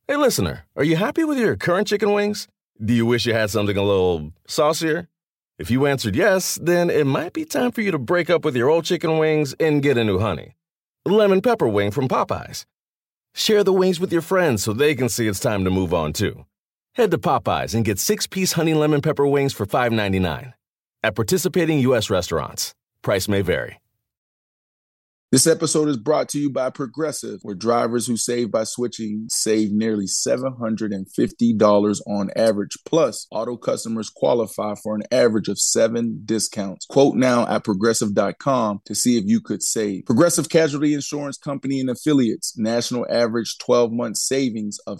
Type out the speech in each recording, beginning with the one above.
Hey, listener, are you happy with your current chicken wings? Do you wish you had something a little saucier? If you answered yes, then it might be time for you to break up with your old chicken wings and get a new honey. Lemon pepper wing from Popeyes. Share the wings with your friends so they can see it's time to move on too. Head to Popeyes and get 6-piece honey lemon pepper wings for $5.99. At participating U.S. restaurants. Price may vary. This episode is brought to you by Progressive, where drivers who save by switching save nearly $750 on average. Plus, auto customers qualify for an average of 7 discounts. Quote now at Progressive.com to see if you could save. Progressive Casualty Insurance Company and Affiliates. National average 12-month savings of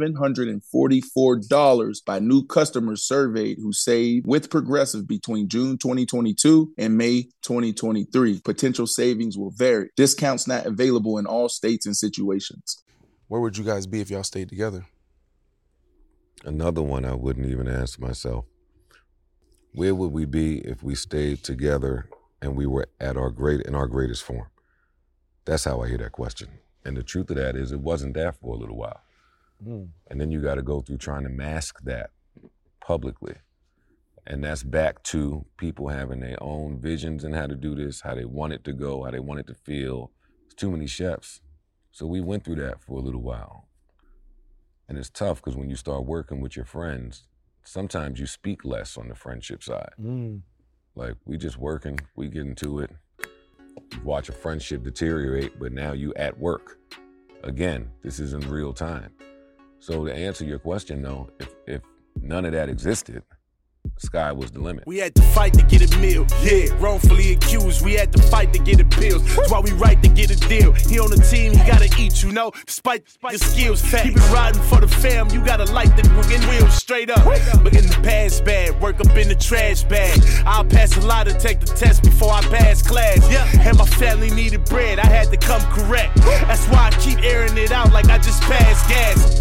$744 by new customers surveyed who saved with Progressive between June 2022 and May 2023. Potential savings will vary. Discounts not available in all states and situations. Where would you guys be if y'all stayed together? Another one I wouldn't even ask myself. Where would we be if we stayed together and we were at our greatest form? That's how I hear that question. And the truth of that is it wasn't that for a little while. And then you got to go through trying to mask that publicly. And that's back to people having their own visions and how to do this, how they want it to go, how they want it to feel. There's too many chefs. So we went through that for a little while. And it's tough because when you start working with your friends, sometimes you speak less on the friendship side. Like, we just working, we get into it. You watch a friendship deteriorate, but now you at work. Again, this is in real time. So to answer your question though, if none of that existed, sky was the limit. We had to fight to get a meal. Yeah, wrongfully accused. We had to fight to get appeals. That's why we right to get a deal. He on the team, he gotta eat, you know. Despite your skills, keep it riding for the fam. You gotta light the wheels straight up. But in the past bad, work up in the trash bag. I'll pass a lot to take the test before I pass class. And my family needed bread, I had to come correct. That's why I keep airing it out like I just passed gas.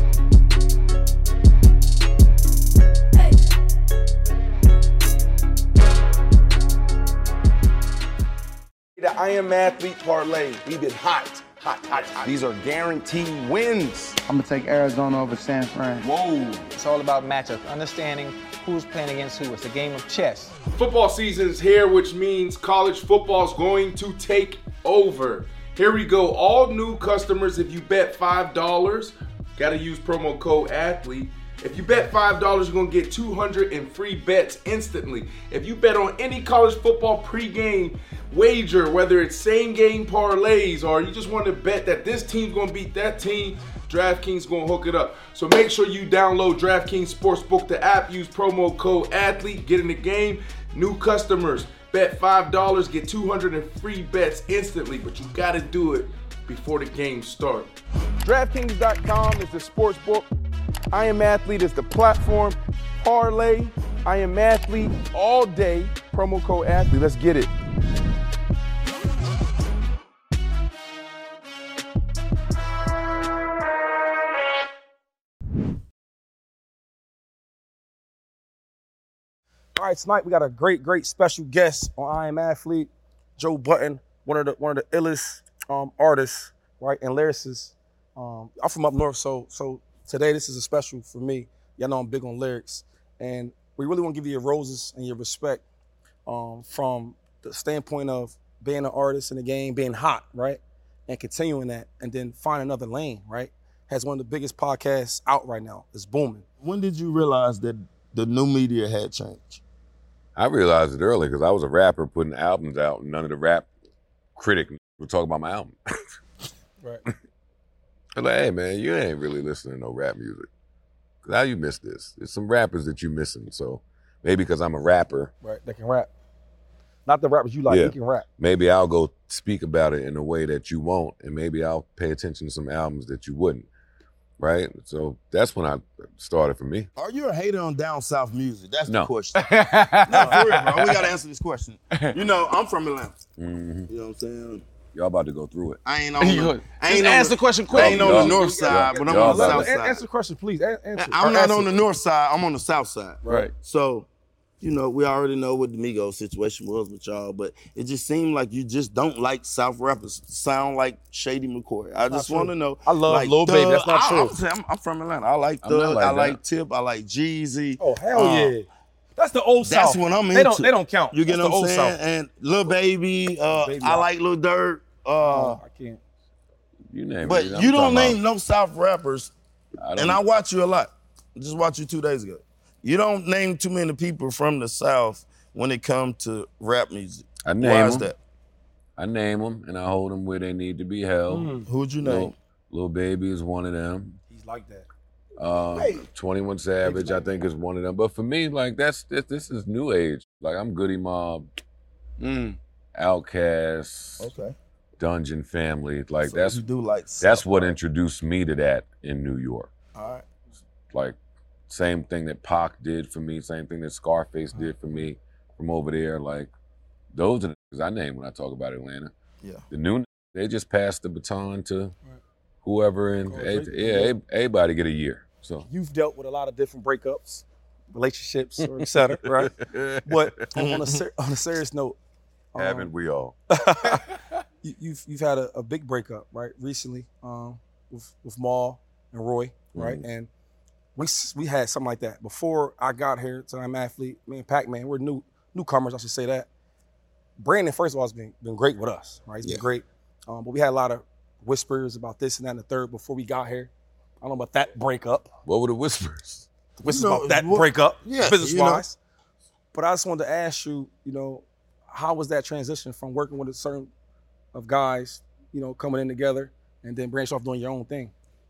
The I Am Athlete Parlay. We've been hot. These are guaranteed wins. I'm going to take Arizona over San Fran. Whoa. It's all about matchups, understanding who's playing against who. It's a game of chess. Football season is here, which means college football is going to take over. Here we go. All new customers, if you bet $5, got to use promo code ATHLETE. If you bet $5, you're going to get 200 in free bets instantly. If you bet on any college football pregame wager, whether it's same game parlays or you just want to bet that this team's going to beat that team, DraftKings going to hook it up. So make sure you download DraftKings Sportsbook, the app, use promo code ATHLETE, get in the game. New customers, bet $5, get 200 in free bets instantly, but you got to do it before the game starts. DraftKings.com is the sportsbook. I Am Athlete is the platform. Parlay, I Am Athlete all day. Promo code ATHLETE. Let's get it. All right, tonight we got a great special guest on I Am Athlete, Joe Budden, one of the illest artists, right, and lyricists. I'm from up north, so today this is a special for me. Y'all know I'm big on lyrics, and we really want to give you your roses and your respect from the standpoint of being an artist in the game, being hot, right, and continuing that, and then find another lane, right. Has one of the biggest podcasts out right now. It's booming. When did you realize that the new media had changed? I realized it early because I was a rapper putting albums out and none of the rap critic would talk about my album. Right. I'm like, hey man, you ain't really listening to no rap music. How you miss this? There's some rappers that you missing. So maybe because I'm a rapper. Right, they can rap. Not the rappers you like, they can rap. Maybe I'll go speak about it in a way that you won't, and maybe I'll pay attention to some albums that you wouldn't. Right? So that's when I started for me. Are you a hater on down south music? That's No. the question. No, for real, bro. We gotta answer this question. You know, I'm from Atlanta. Mm-hmm. You know what I'm saying? Y'all about to go through it. I ain't on the, Answer the question quick. I ain't on the north side, but I'm on the south side. Answer the question, please. Answer. I'm not on the north side, I'm on the south side. Right. So you know, we already know what the Migos situation was with y'all, but it just seemed like you just don't like South rappers. Sound like Shady McCoy. I just want to know. I love like, Lil Baby. That's not true. I'm from Atlanta. I like Thug. I like Tip. I like Jeezy. Oh, hell yeah. That's the old South. That's what I'm into. into. They don't count. You get That's what I'm the saying? old South. And Lil Baby. I like Lil Durk. I can't. You name but it. you don't name no South rappers. And I watch you a lot. Just watched you 2 days ago. You don't name too many people from the South when it comes to rap music. I name Why is them. that? I name them and I hold them where they need to be held. Who'd you name? Lil Baby is one of them. He's like that. 21 Savage, I think, is one of them. But for me, like this is new age. Like I'm Goody Mob, Outkast, Okay. Dungeon Family. Like So that's you do like that's South what rap. introduced me to that in New York. All right. Like same thing that Pac did for me, same thing that Scarface did for me from over there. Like those are the things I name when I talk about Atlanta. Yeah. The new, they just passed the baton to whoever, and everybody get a year. So You've dealt with a lot of different breakups, relationships, or et cetera, right? But on a serious note, haven't we all? You've had a big breakup, right? Recently, with Maul and Roy, right? And we had something like that before I got here to I'm Athlete. Me and Pac-Man, we're newcomers, I should say that. Brandon, first of all, has been great with us, right? He's been great. But we had a lot of whispers about this and that and the third before we got here. I don't know about that breakup. What were the whispers? The whispers about that breakup, yeah, business-wise. But I just wanted to ask you, how was that transition from working with a certain of guys, coming in together and then branch off doing your own thing?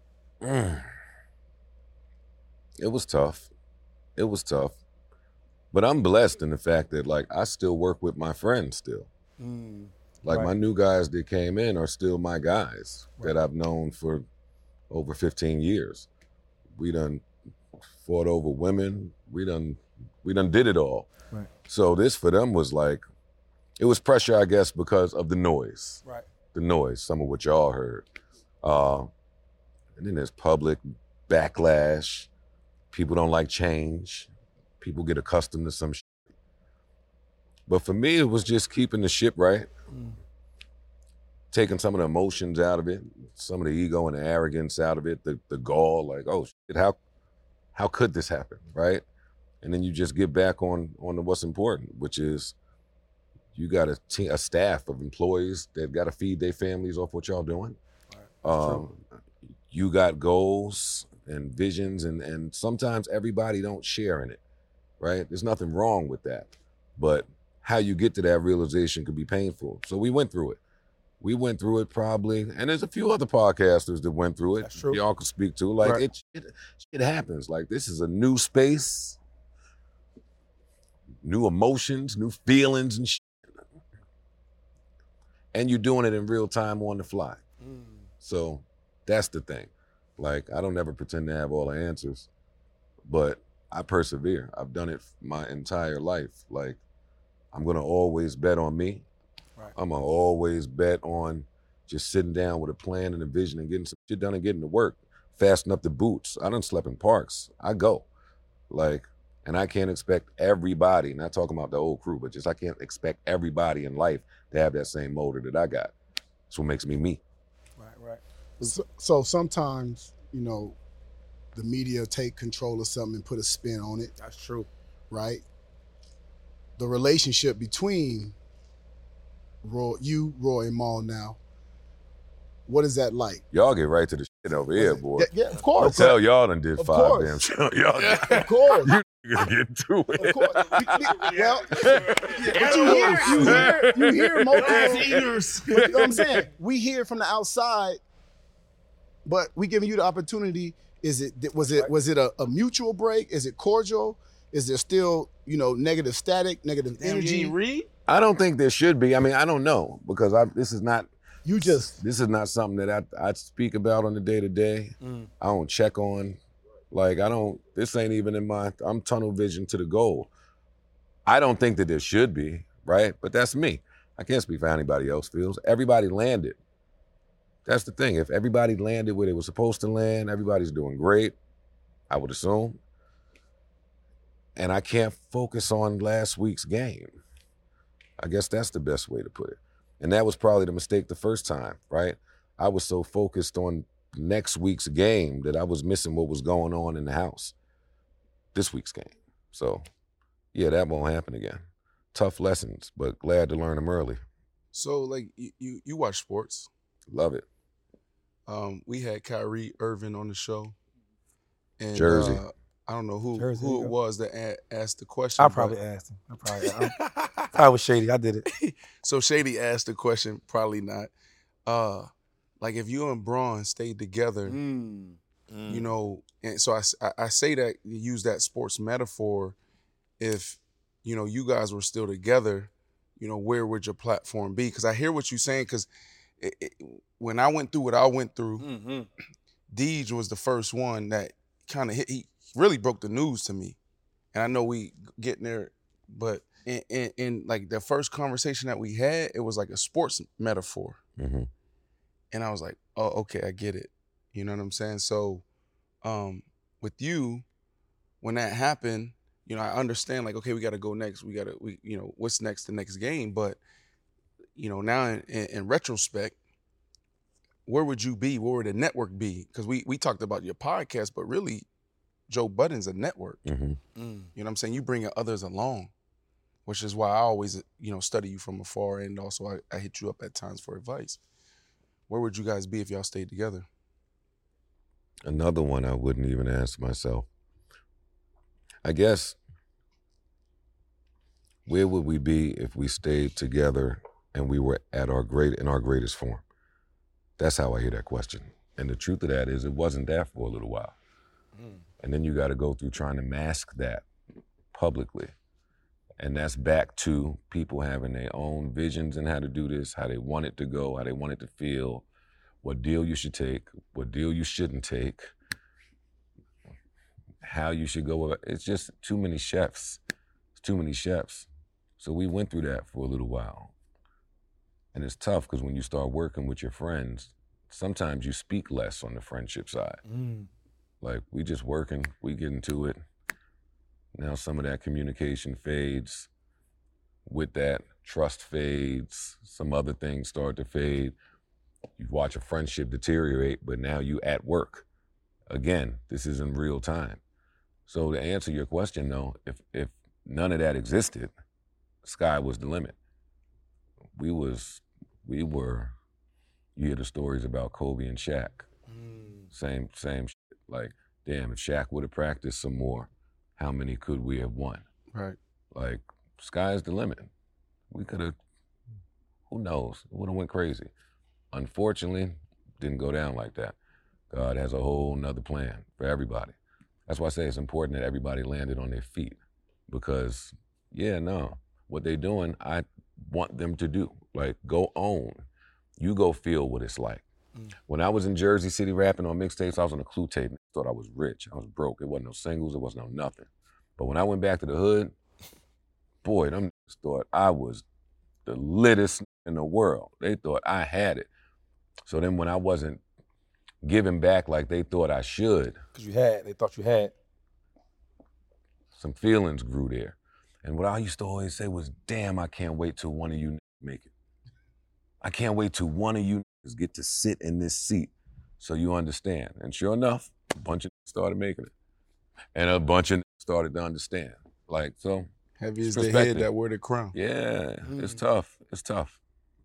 It was tough. It was tough. But I'm blessed in the fact that, like, I still work with my friends still. Like, my new guys that came in are still my guys that I've known for over 15 years. We done fought over women. We done did it all. Right. So this for them was like, it was pressure, I guess, because of the noise. Right. The noise, some of what y'all heard. And then there's public backlash. People don't like change. People get accustomed to some shit. But for me, it was just keeping the ship right. Taking some of the emotions out of it, some of the ego and the arrogance out of it, the gall, like, oh shit, how could this happen, right? And then you just get back on to what's important, which is you got a staff of employees that got to feed their families off what y'all doing. You got goals and visions, and sometimes everybody don't share in it, right? There's nothing wrong with that. But how you get to that realization could be painful. So we went through it. We went through it probably, and there's a few other podcasters that went through it. That's true. Y'all could speak to. Like, it happens. Like, this is a new space, new emotions, new feelings and shit. And you're doing it in real time on the fly. So that's the thing. Like, I don't ever pretend to have all the answers, but I persevere. I've done it my entire life. Like, I'm gonna always bet on me. Right. I'm gonna always bet on just sitting down with a plan and a vision and getting some shit done and getting to work. Fasten up the boots. I done slept in parks. I go. Like, and I can't expect everybody, not talking about the old crew, but just I can't expect everybody in life to have that same motor that I got. That's what makes me me. Right. So sometimes, the media take control of something and put a spin on it. That's true. Right? The relationship between Roy and Maul now, what is that like? Y'all get right to the shit over here, boy. Yeah, of course. Don't tell y'all done did Of 5 course. damn shows. Y'all Of course. you niggas get to it. Of course. But you hear multiple. You know what I'm saying? We hear from the outside, but we giving you the opportunity. Was it a mutual break? Is it cordial? Is there still, negative static, negative energy? I don't think there should be. I mean, I don't know, because this is not something that I speak about on the day-to-day. I don't check on. Like, this ain't even I'm tunnel vision to the goal. I don't think that there should be, right? But that's me. I can't speak for how anybody else feels. Everybody landed. That's the thing. If everybody landed where they were supposed to land, everybody's doing great, I would assume. and I can't focus on last week's game. I guess that's the best way to put it. And that was probably the mistake the first time, right? I was so focused on next week's game that I was missing what was going on in the house this week's game. So, yeah, that won't happen again. Tough lessons, but glad to learn them early. So, like, you watch sports. Love it. We had Kyrie Irving on the show. And, Jersey. I don't know who Jersey, it was that asked the question. I probably asked him. I was shady. I did it. So Shady asked the question, probably not. Like if you and Braun stayed together, you know, and so I say that, use that sports metaphor. If, you know, you guys were still together, you know, where would your platform be? Because I hear what you're saying, because when I went through what I went through, Deej was the first one that kind of hit, he really broke the news to me. And I know we getting there, but in like the first conversation that we had, it was like a sports metaphor. Mm-hmm. And I was like, oh, okay, I get it. You know what I'm saying? So with you, when that happened, you know, I understand like, okay, we got to go next. We you know, what's next, the next game. But, you know, now in retrospect, where would you be? Where would the network be? Because we talked about your podcast, but really, Joe Budden's a network. Mm-hmm. You know what I'm saying? You bring others along, which is why I always, you know, study you from afar, and also I hit you up at times for advice. Where would you guys be if y'all stayed together? Another one I wouldn't even ask myself. I guess, where would we be if we stayed together and we were at our greatest form? That's how I hear that question. And the truth of that is it wasn't that for a little while. And then you got to go through trying to mask that publicly. And that's back to people having their own visions and how to do this, how they want it to go, how they want it to feel, what deal you should take, what deal you shouldn't take, how you should go. It's just too many chefs. It's too many chefs. So we went through that for a little while. And it's tough because when you start working with your friends, sometimes you speak less on the friendship side. Like, we just working, we get into it. Now some of that communication fades. With that, trust fades. Some other things start to fade. You watch a friendship deteriorate, but now you at work. Again, this is in real time. So to answer your question though, if none of that existed, sky was the limit. We were, you hear the stories about Kobe and Shaq. Same shit. Like, damn, if Shaq would have practiced some more, how many could we have won? Right. Like, sky's the limit. We could have, who knows? It would have went crazy. Unfortunately, didn't go down like that. God has a whole nother plan for everybody. That's why I say it's important that everybody landed on their feet. Because, what they're doing, I want them to do. Like, go own. You go feel what it's like. When I was in Jersey City rapping on mixtapes, I was on a Clue tape. I thought I was rich. I was broke. It wasn't no singles. It wasn't no nothing. But when I went back to the hood, boy, them niggas thought I was the littest in the world. They thought I had it. So then when I wasn't giving back like they thought I should. Because they thought you had. Some feelings grew there. And what I used to always say was, damn, I can't wait till one of you make it. I can't wait till one of you get to sit in this seat so you understand. And sure enough, a bunch of started making it. And a bunch of started to understand. Like, so. Heavy is the head that wear the crown. Yeah, it's tough. It's tough.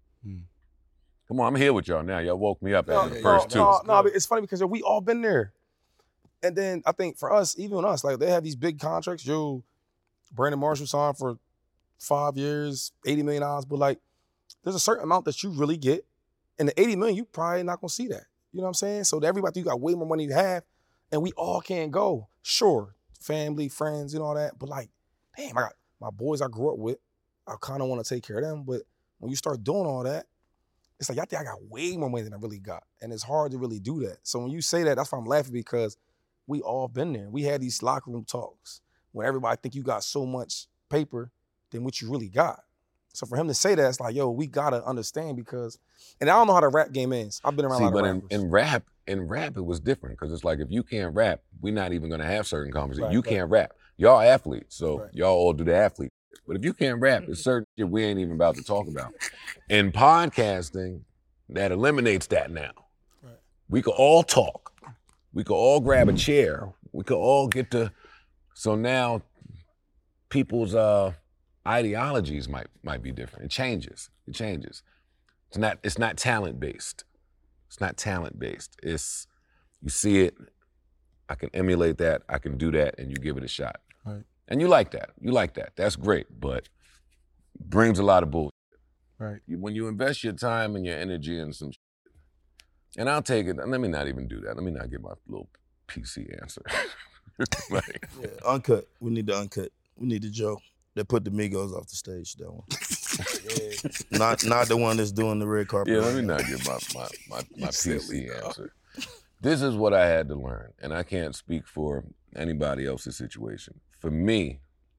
Come on, I'm here with y'all now. Y'all woke me up after the first two. No, it's funny because we all been there. And then I think for us, even us, like they have these big contracts. Brandon Marshall signed for 5 years, $80 million. But like, there's a certain amount that you really get. And the $80 million, you probably not gonna see that. You know what I'm saying? So to everybody, you got way more money to have, and we all can't go. Sure, family, friends, and all that. But like, damn, I got my boys I grew up with. I kind of want to take care of them. But when you start doing all that, it's like, I think I got way more money than I really got. And it's hard to really do that. So when you say that, that's why I'm laughing, because we all been there. We had these locker room talks when everybody think you got so much paper than what you really got. So for him to say that, it's like, yo, we gotta understand, because, and I don't know how the rap game is. I've been around a lot of rappers. In rap, it was different, because it's like, if you can't rap, we're not even gonna have certain conversations. You can't rap. Y'all athletes, so y'all all do the athlete. But if you can't rap, it's certain shit we ain't even about to talk about. In podcasting, that eliminates that now. Right. We could all talk. We could all grab a chair. We could all get to. So now, people's ideologies might be different. It changes. It's not talent based. It's not talent based. It's you see it. I can emulate that. I can do that, and you give it a shot. Right. And you like that. That's great, but brings a lot of bullshit. Right. When you invest your time and your energy in some shit, and I'll take it. Let me not even do that. Let me not give my little PC answer. Uncut. We need the uncut. We need the Joe that put the Migos off the stage. That one. Not the one that's doing the red carpet. Yeah, let me not give my PC answer. This is what I had to learn, and I can't speak for anybody else's situation. For me,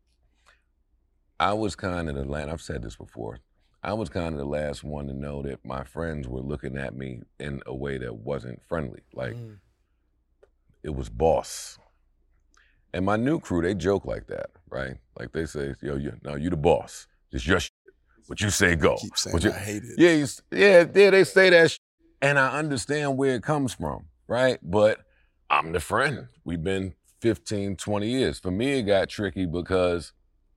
I was kind of the last, I've said this before, I was kind of the last one to know that my friends were looking at me in a way that wasn't friendly. Like, it was boss. And my new crew, they joke like that, right? Like they say, yo, you the boss. It's your shit. What you say, go. Keep saying I hate it. Yeah, they say that shit. And I understand where it comes from, right? But I'm the friend. We've been 15, 20 years. For me, it got tricky because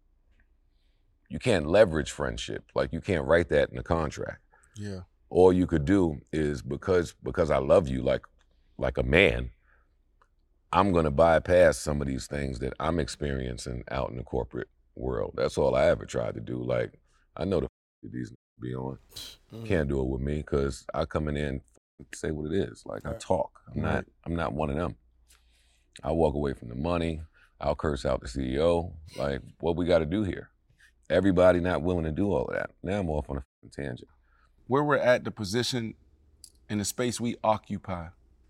you can't leverage friendship. Like, you can't write that in a contract. Yeah. All you could do is because I love you like a man, I'm gonna bypass some of these things that I'm experiencing out in the corporate world. That's all I ever tried to do. Like, I know the these be on. Can't do it with me because I come in there and say what it is. Like, I talk. I'm not one of them. I walk away from the money. I'll curse out the CEO. Like, what we got to do here? Everybody not willing to do all of that. Now I'm off on a tangent. Where we're at, the position in the space we occupy,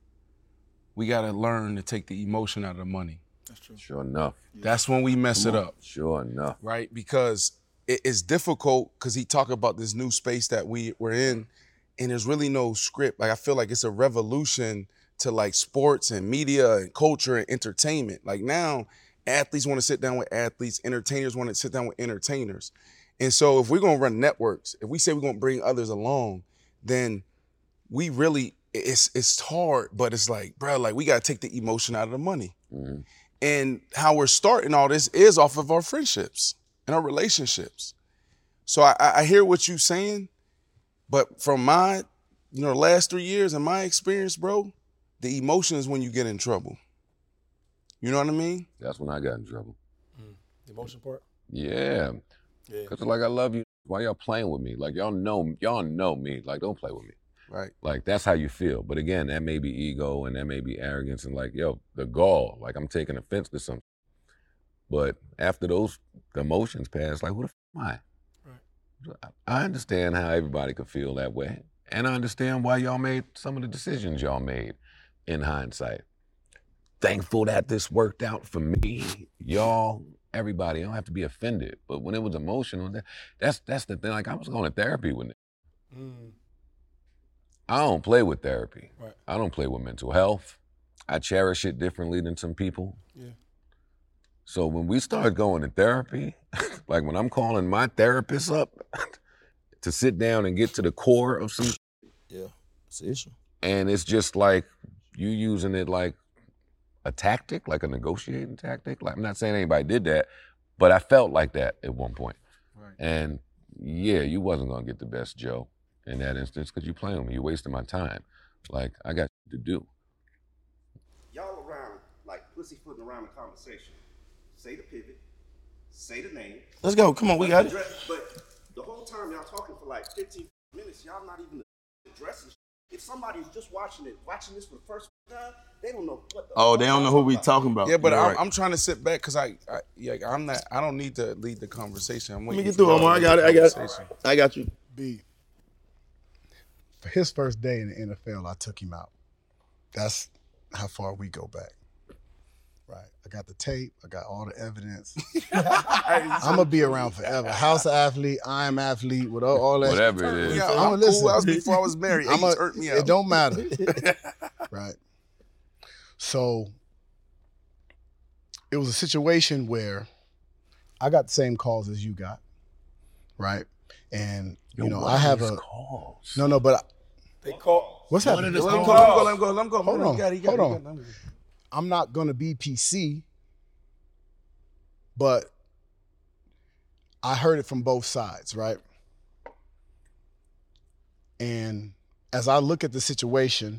we got to learn to take the emotion out of the money. That's true. Sure enough. That's when we mess it up. Sure enough. Right? Because it's difficult because he talked about this new space that we're in, and there's really no script. Like, I feel like it's a revolution to like sports and media and culture and entertainment. Like, now athletes want to sit down with athletes, entertainers want to sit down with entertainers. And so if we're going to run networks, if we say we're going to bring others along, then we really, it's hard, but it's like, bro, like, we got to take the emotion out of the money. Mm-hmm. And how we're starting all this is off of our friendships and our relationships. So I hear what you're saying, but from my, the last 3 years in my experience, bro, the emotion is when you get in trouble. You know what I mean? That's when I got in trouble. The emotion part? Yeah. Because like, I love you. Why y'all playing with me? Like, y'all know me. Like, don't play with me. Right. Like, that's how you feel. But again, that may be ego and that may be arrogance and like, yo, the gall. Like, I'm taking offense to something. But after the emotions pass, like, who the f am I? Right. I understand how everybody could feel that way. And I understand why y'all made some of the decisions y'all made in hindsight. Thankful that this worked out for me, y'all, everybody. You don't have to be offended. But when it was emotional, that's the thing. Like, I was going to therapy with it. I don't play with therapy. Right. I don't play with mental health. I cherish it differently than some people. Yeah. So when we start going to therapy, like when I'm calling my therapist up to sit down and get to the core of some, yeah, it's an issue. And it's just like you using it like a tactic, like a negotiating tactic. Like, I'm not saying anybody did that, but I felt like that at one point. Right. And yeah, you wasn't gonna get the best Joe in that instance because you playing with me. You're wasting my time. Like, I got to do. Y'all around, like pussyfooting around the conversation. Say the pivot, say the name. Let's go. Come on, we got it. But the whole time y'all talking for like 15 minutes, y'all not even addressing. If somebody's just watching this for the first time, they don't know what the they don't know who we talking about. Yeah, but I'm trying to sit back because I don't need to lead the conversation. Let me get through, Omar. I got you. B. For his first day in the NFL, I took him out. That's how far we go back. Right. I got the tape. I got all the evidence. I'm going to be around forever. House athlete, I am athlete, with all that. Whatever it is. Yeah, I'm cool. I was before I was married. Age hurt me out. It don't matter. Right. So it was a situation where I got the same calls as you got, right? And I have a calls. No, but they call. What's happening? Let him go. Hold on. Hold on. I'm not gonna be PC, but I heard it from both sides, right? And as I look at the situation,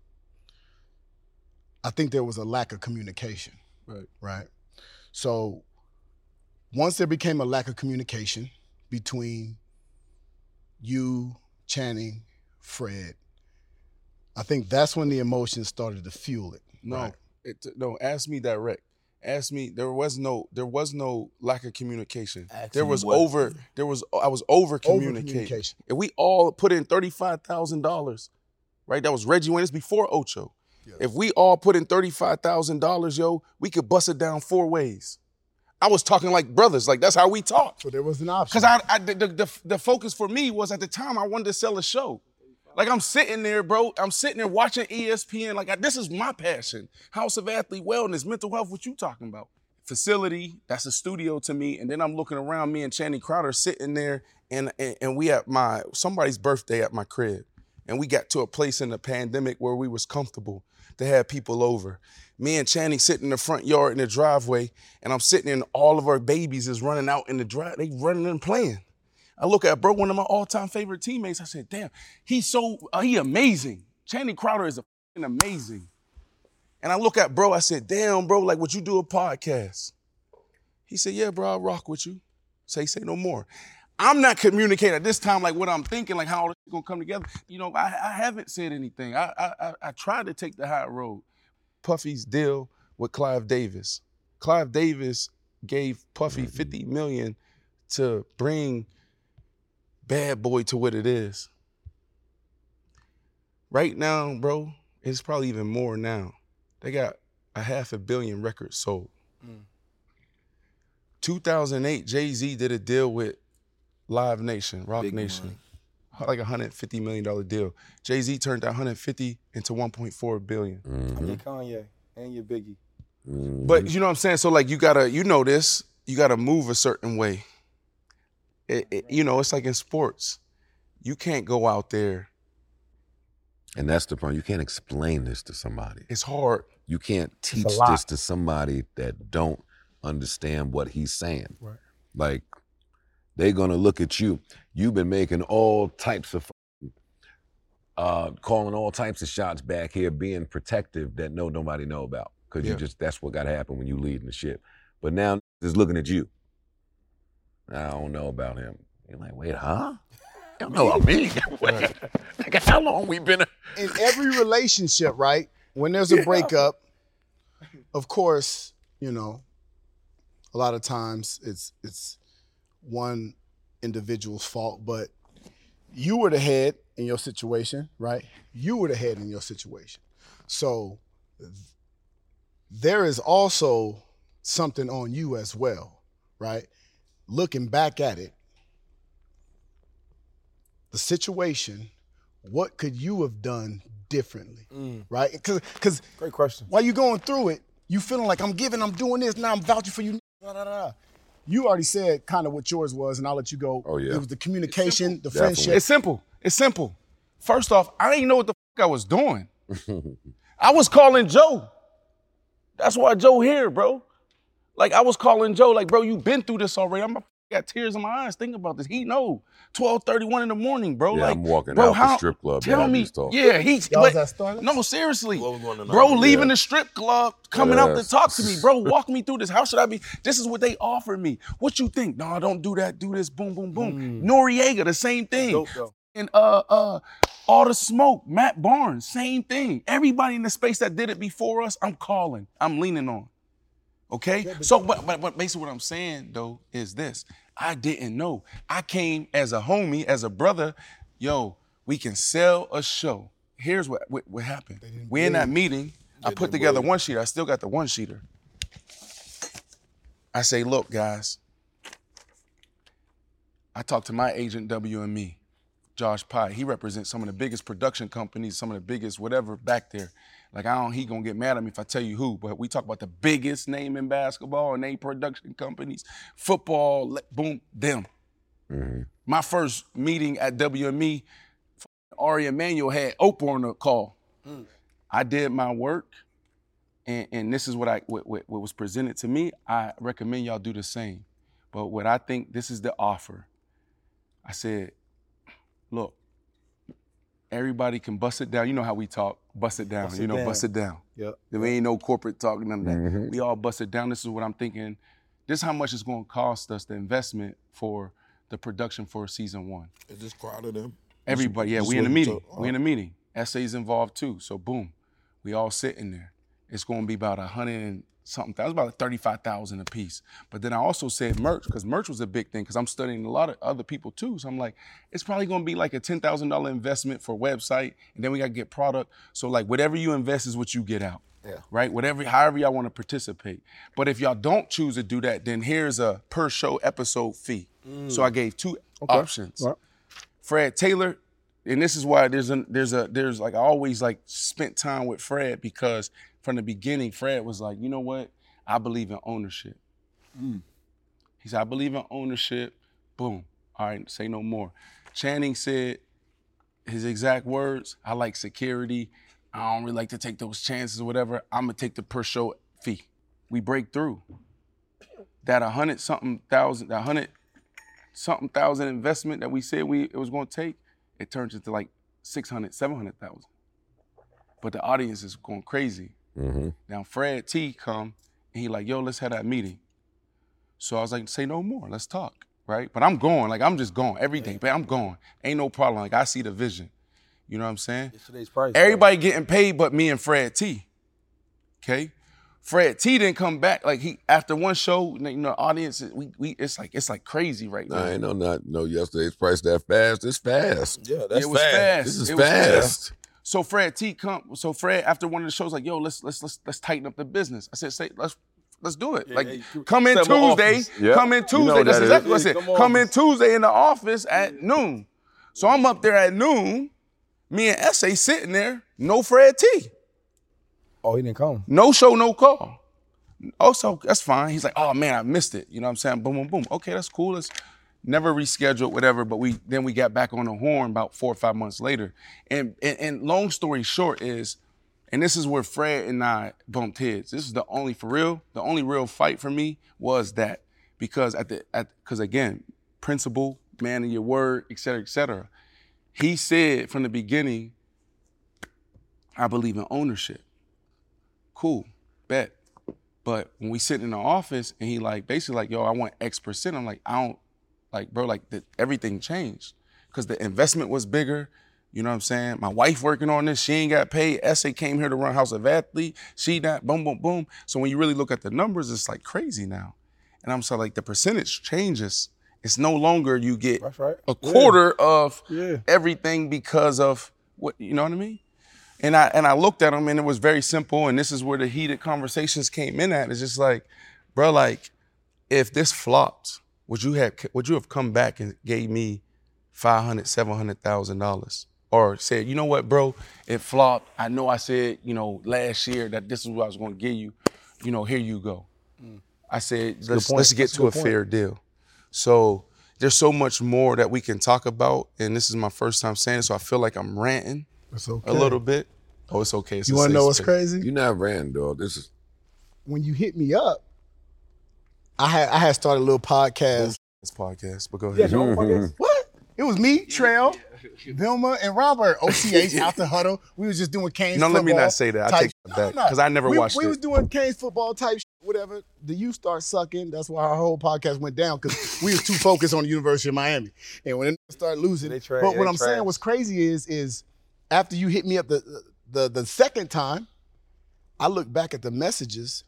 I think there was a lack of communication. Right. So once there became a lack of communication between you, Channing, Fred, I think that's when the emotions started to fuel it. No, right? No. Ask me direct. Ask me. There was no lack of communication. I was over communicating. If we all put in $35,000, right? That was Reggie Wayne. It's before Ocho. Yes. If we all put in $35,000, yo, we could bust it down 4 ways. I was talking like brothers, like that's how we talk. So there was an option. Because the focus for me was at the time I wanted to sell a show. Like I'm sitting there, bro. I'm sitting there watching ESPN. Like this is my passion. House of Athlete Wellness, mental health. What you talking about? Facility. That's a studio to me. And then I'm looking around. Me and Channing Crowder sitting there, and we at somebody's birthday at my crib, and we got to a place in the pandemic where we was comfortable to have people over. Me and Channing sitting in the front yard in the driveway, and I'm sitting in. All of our babies is running out in the drive. They running and playing. I look at bro, one of my all-time favorite teammates. I said, damn, he amazing. Channing Crowder is amazing. And I look at bro, I said, damn, bro, like would you do a podcast? He said, yeah, bro, I'll rock with you. Say no more. I'm not communicating at this time like what I'm thinking, like how all this is gonna come together. I haven't said anything. I tried to take the high road. Puffy's deal with Clive Davis. Clive Davis gave Puffy $50 million to bring Bad Boy to what it is. Right now, bro, it's probably even more now. They got 500 million records sold. 2008, Jay-Z did a deal with Live Nation, Rock Nation. Like $150 million deal. Jay-Z turned that 150 into 1.4 billion. I'm your Kanye and your Biggie. But you know what I'm saying? So like you gotta move a certain way. It's like in sports. You can't go out there. And that's the problem. You can't explain this to somebody. It's hard. You can't teach this to somebody that don't understand what he's saying. Right. Like, they're gonna look at you. You've been making all types of, calling all types of shots back here, being protective that nobody know about. Because that's what gotta happen when you leading the ship. But now, just looking at you. I don't know about him. You're like, wait, huh? You don't know about me. Like, how long we been? In every relationship, right? When there's a breakup, of course, a lot of times it's one individual's fault, but you were the head in your situation, right? You were the head in your situation. So there is also something on you as well, right? Looking back at it, the situation, what could you have done differently, right? Because great question. While you're going through it, you feeling like I'm doing this, now I'm vouching for you. You already said kind of what yours was, and I'll let you go. Oh, yeah. It was the communication, the friendship. It's simple. First off, I didn't know what the I was doing. I was calling Joe. That's why Joe here, bro. Like, I was calling Joe, like, bro, you been through this already. I got tears in my eyes thinking about this. He know. 12:31 in the morning, bro. Yeah, like, I'm walking bro, out the strip club. Tell me. Yeah, was that started? No, seriously. Bro, leaving the strip club, coming out to talk to me. Bro, walk me through this. How should I be? This is what they offered me. What you think? No, don't do that. Do this. Boom, boom, boom. Noriega, the same thing. Dope. And All the Smoke, Matt Barnes, same thing. Everybody in the space that did it before us, I'm calling. I'm leaning on. Okay? Yeah, but basically what I'm saying, though, is this. I didn't know. I came as a homie, as a brother. Yo, we can sell a show. Here's what happened. We in that meeting. I put together one sheeter. I still got the one sheeter. I say, look, guys. I talked to my agent, WME, Josh Pye. He represents some of the biggest production companies, some of the biggest whatever back there. Like he gonna get mad at me if I tell you who, but we talk about the biggest name in basketball and they production companies, football, boom, them. Mm-hmm. My first meeting at WME, Ari Emanuel had Oprah on the call. I did my work, and this is what was presented to me. I recommend y'all do the same. But what I think, this is the offer. I said, look, everybody can bust it down. You know how we talk, bust it down. Bust it down. Yep. There ain't no corporate talk, none of that. Mm-hmm. We all bust it down. This is what I'm thinking. This is how much it's going to cost us, the investment for the production for season 1. Is this crowd of them? Everybody, yeah, we in the meeting. We in the meeting. SA's involved too. So boom, we all sitting there. It's going to be about 100 and something thousand, about 35,000 a piece. But then I also said merch, because merch was a big thing, because I'm studying a lot of other people too. So I'm like, it's probably going to be like a $10,000 investment for website, and then we got to get product. So like whatever you invest is what you get out. Yeah. Right? However y'all want to participate. But if y'all don't choose to do that, then here's a per show episode fee. So I gave 2 options. Right. Fred Taylor, and this is why there's like I always like spent time with Fred, because from the beginning, Fred was like, you know what? I believe in ownership. He said, I believe in ownership. Boom. All right, say no more. Channing said his exact words, I like security. I don't really like to take those chances or whatever. I'm gonna take the per show fee. We break through. That 100-something thousand investment that we said it was gonna take, it turns into like 600, 700,000. But the audience is going crazy. Mm-hmm. Now Fred T come and he like, yo, let's have that meeting. So I was like, say no more, let's talk, right? But I'm going, like I'm just going every day, but I'm going. Ain't no problem, like I see the vision. You know what I'm saying? It's today's price. Everybody getting paid but me and Fred T. Okay? Fred T didn't come back. Like after one show, audience, it's like crazy right now. I ain't know yesterday's price that fast. It's fast. Yeah, that's it was fast. This is It was fast. So Fred T So Fred, after one of the shows, like, yo, let's tighten up the business. I said, let's do it. Come in Tuesday. Yep. Come in Tuesday. You know That's that exactly what I said. Come in Tuesday in the office at noon. So I'm up there at noon. Me and S.A. sitting there. No Fred T. Oh, he didn't come. No show, no call. Oh, so that's fine. He's like, oh man, I missed it. You know what I'm saying? Boom, boom, boom. Okay, that's cool. Let's never reschedule, whatever. But we got back on the horn about 4 or 5 months later. And long story short is, and this is where Fred and I bumped heads. This is the only real fight for me was that. Because because again, principle, man of your word, et cetera, et cetera. He said from the beginning, I believe in ownership. Cool, bet. But when we sit in the office and he like basically like, yo, I want X%. I'm like, I don't, like, bro, like everything changed. Because the investment was bigger. You know what I'm saying? My wife working on this, she ain't got paid. S.A. came here to run House of Athlete. She not, boom, boom, boom. So when you really look at the numbers, it's like crazy now. And I'm so like, the percentage changes. It's no longer you get a quarter of everything because of what, you know what I mean? And I looked at him and it was very simple, and this is where the heated conversations came in at. It's just like, bro, like, if this flopped, would you have come back and gave me $500,000, $700,000? Or said, you know what, bro, it flopped. I know I said, last year that this is what I was gonna give you. Here you go. I said, let's get to a fair deal. So there's so much more that we can talk about, and this is my first time saying it, so I feel like I'm ranting a little bit. Oh, it's okay. You want to know what's crazy? You're not ranting, dog. This is when you hit me up. I had started a little podcast. This podcast, but go ahead. Yeah, what? It was me, Trail, Vilma, and Robert. OCH out the huddle. We was just doing Canes football. Let me not say that. I take that back because I never watched it. We was doing Canes football type shit, whatever. The youth start sucking. That's why our whole podcast went down because we was too focused on the University of Miami. And when they start losing, but what I'm saying what's crazy is after you hit me up the second time, I look back at the messages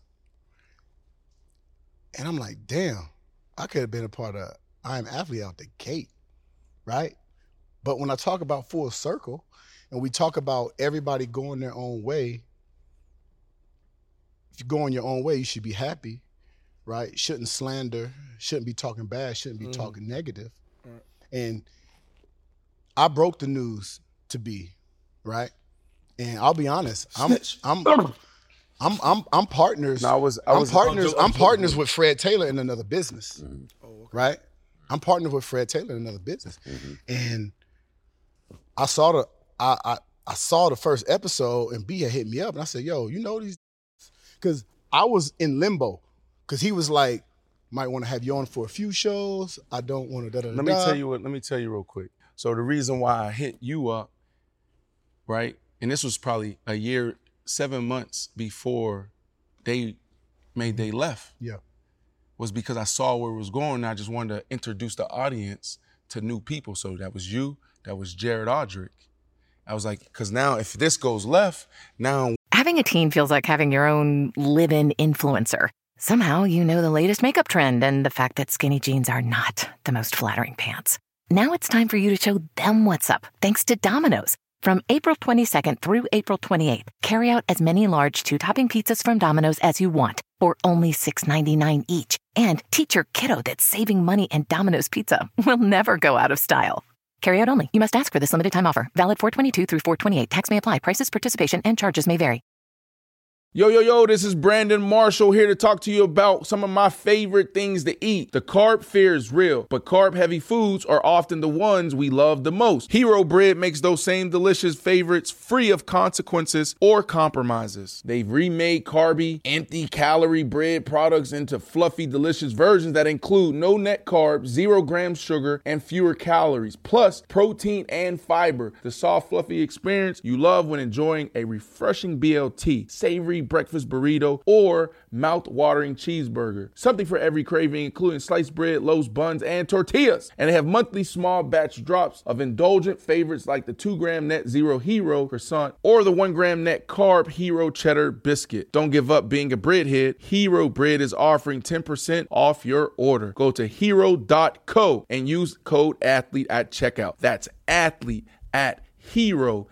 and I'm like, damn, I could have been a part of I Am Athlete out the gate, right? But when I talk about full circle and we talk about everybody going their own way, if you go on your own way, you should be happy, right? Shouldn't slander, shouldn't be talking bad, shouldn't be talking negative. And I broke the news to B, right? And I'll be honest, I'm partners. No, I'm partners with Fred Taylor in another business, right? I'm partnered with Fred Taylor in another business, and I saw the first episode, and B had hit me up, and I said, "Yo, you know these?" Because I was in limbo, because he was like, "Might want to have you on for a few shows. I don't want to." Let me tell you real quick. So the reason why I hit you up, right? And this was probably a year, 7 months before they left. Yeah. Was because I saw where it was going, and I just wanted to introduce the audience to new people. So that was you, that was Jared Odrick. I was like, because now if this goes left, now. Having a teen feels like having your own live-in influencer. Somehow you know the latest makeup trend and the fact that skinny jeans are not the most flattering pants. Now it's time for you to show them what's up, thanks to Domino's. From April 22nd through April 28th, carry out as many large 2-topping pizzas from Domino's as you want for only $6.99 each. And teach your kiddo that saving money and Domino's Pizza will never go out of style. Carry out only. You must ask for this limited time offer. Valid 4/22 through 4/28. Tax may apply. Prices, participation, and charges may vary. Yo, this is Brandon Marshall here to talk to you about some of my favorite things to eat. The carb fear is real, but carb-heavy foods are often the ones we love the most. Hero Bread makes those same delicious favorites free of consequences or compromises. They've remade carby, empty-calorie bread products into fluffy, delicious versions that include no net carbs, 0 grams sugar, and fewer calories, plus protein and fiber. The soft, fluffy experience you love when enjoying a refreshing BLT, savory breakfast burrito, or mouth-watering cheeseburger. Something for every craving, including sliced bread, loaves, buns, and tortillas. And they have monthly small batch drops of indulgent favorites like the 2-gram net Zero Hero croissant or the 1-gram net carb Hero cheddar biscuit. Don't give up being a breadhead. Hero Bread is offering 10% off your order. Go to hero.co and use code ATHLETE at checkout. That's athlete at hero,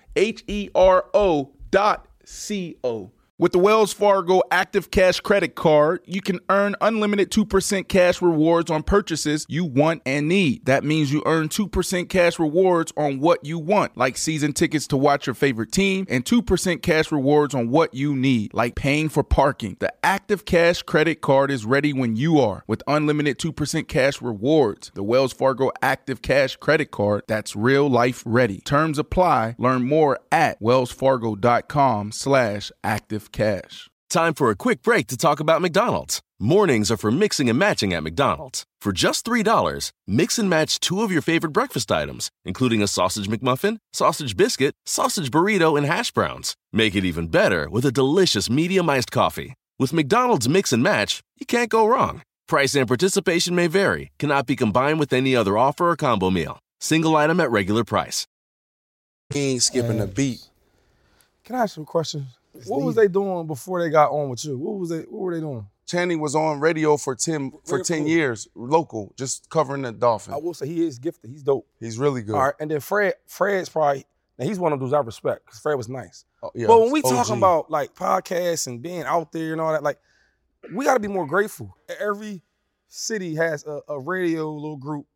HERO.co. With the Wells Fargo Active Cash Credit Card, you can earn unlimited 2% cash rewards on purchases you want and need. That means you earn 2% cash rewards on what you want, like season tickets to watch your favorite team, and 2% cash rewards on what you need, like paying for parking. The Active Cash Credit Card is ready when you are, with unlimited 2% cash rewards. The Wells Fargo Active Cash Credit Card, that's real life ready. Terms apply. Learn more at wellsfargo.com/active cash. Time for a quick break to talk about McDonald's. Mornings are for mixing and matching at McDonald's. For just $3, mix and match 2 of your favorite breakfast items, including a sausage McMuffin, sausage biscuit, sausage burrito, and hash browns. Make it even better with a delicious medium iced coffee. With McDonald's Mix and Match, you can't go wrong. Price and participation may vary. Cannot be combined with any other offer or combo meal. Single item at regular price. He ain't skipping a beat. Can I ask you a question? What was they doing before they got on with you? What were they doing? Channing was on radio for 10 years, local, just covering the Dolphins. I will say he is gifted. He's dope. He's really good. All right, and then Fred's probably, now he's one of those I respect because Fred was nice. Oh, yeah, but when we OG. talking about like podcasts and being out there and all that, like we got to be more grateful. Every city has a radio little group,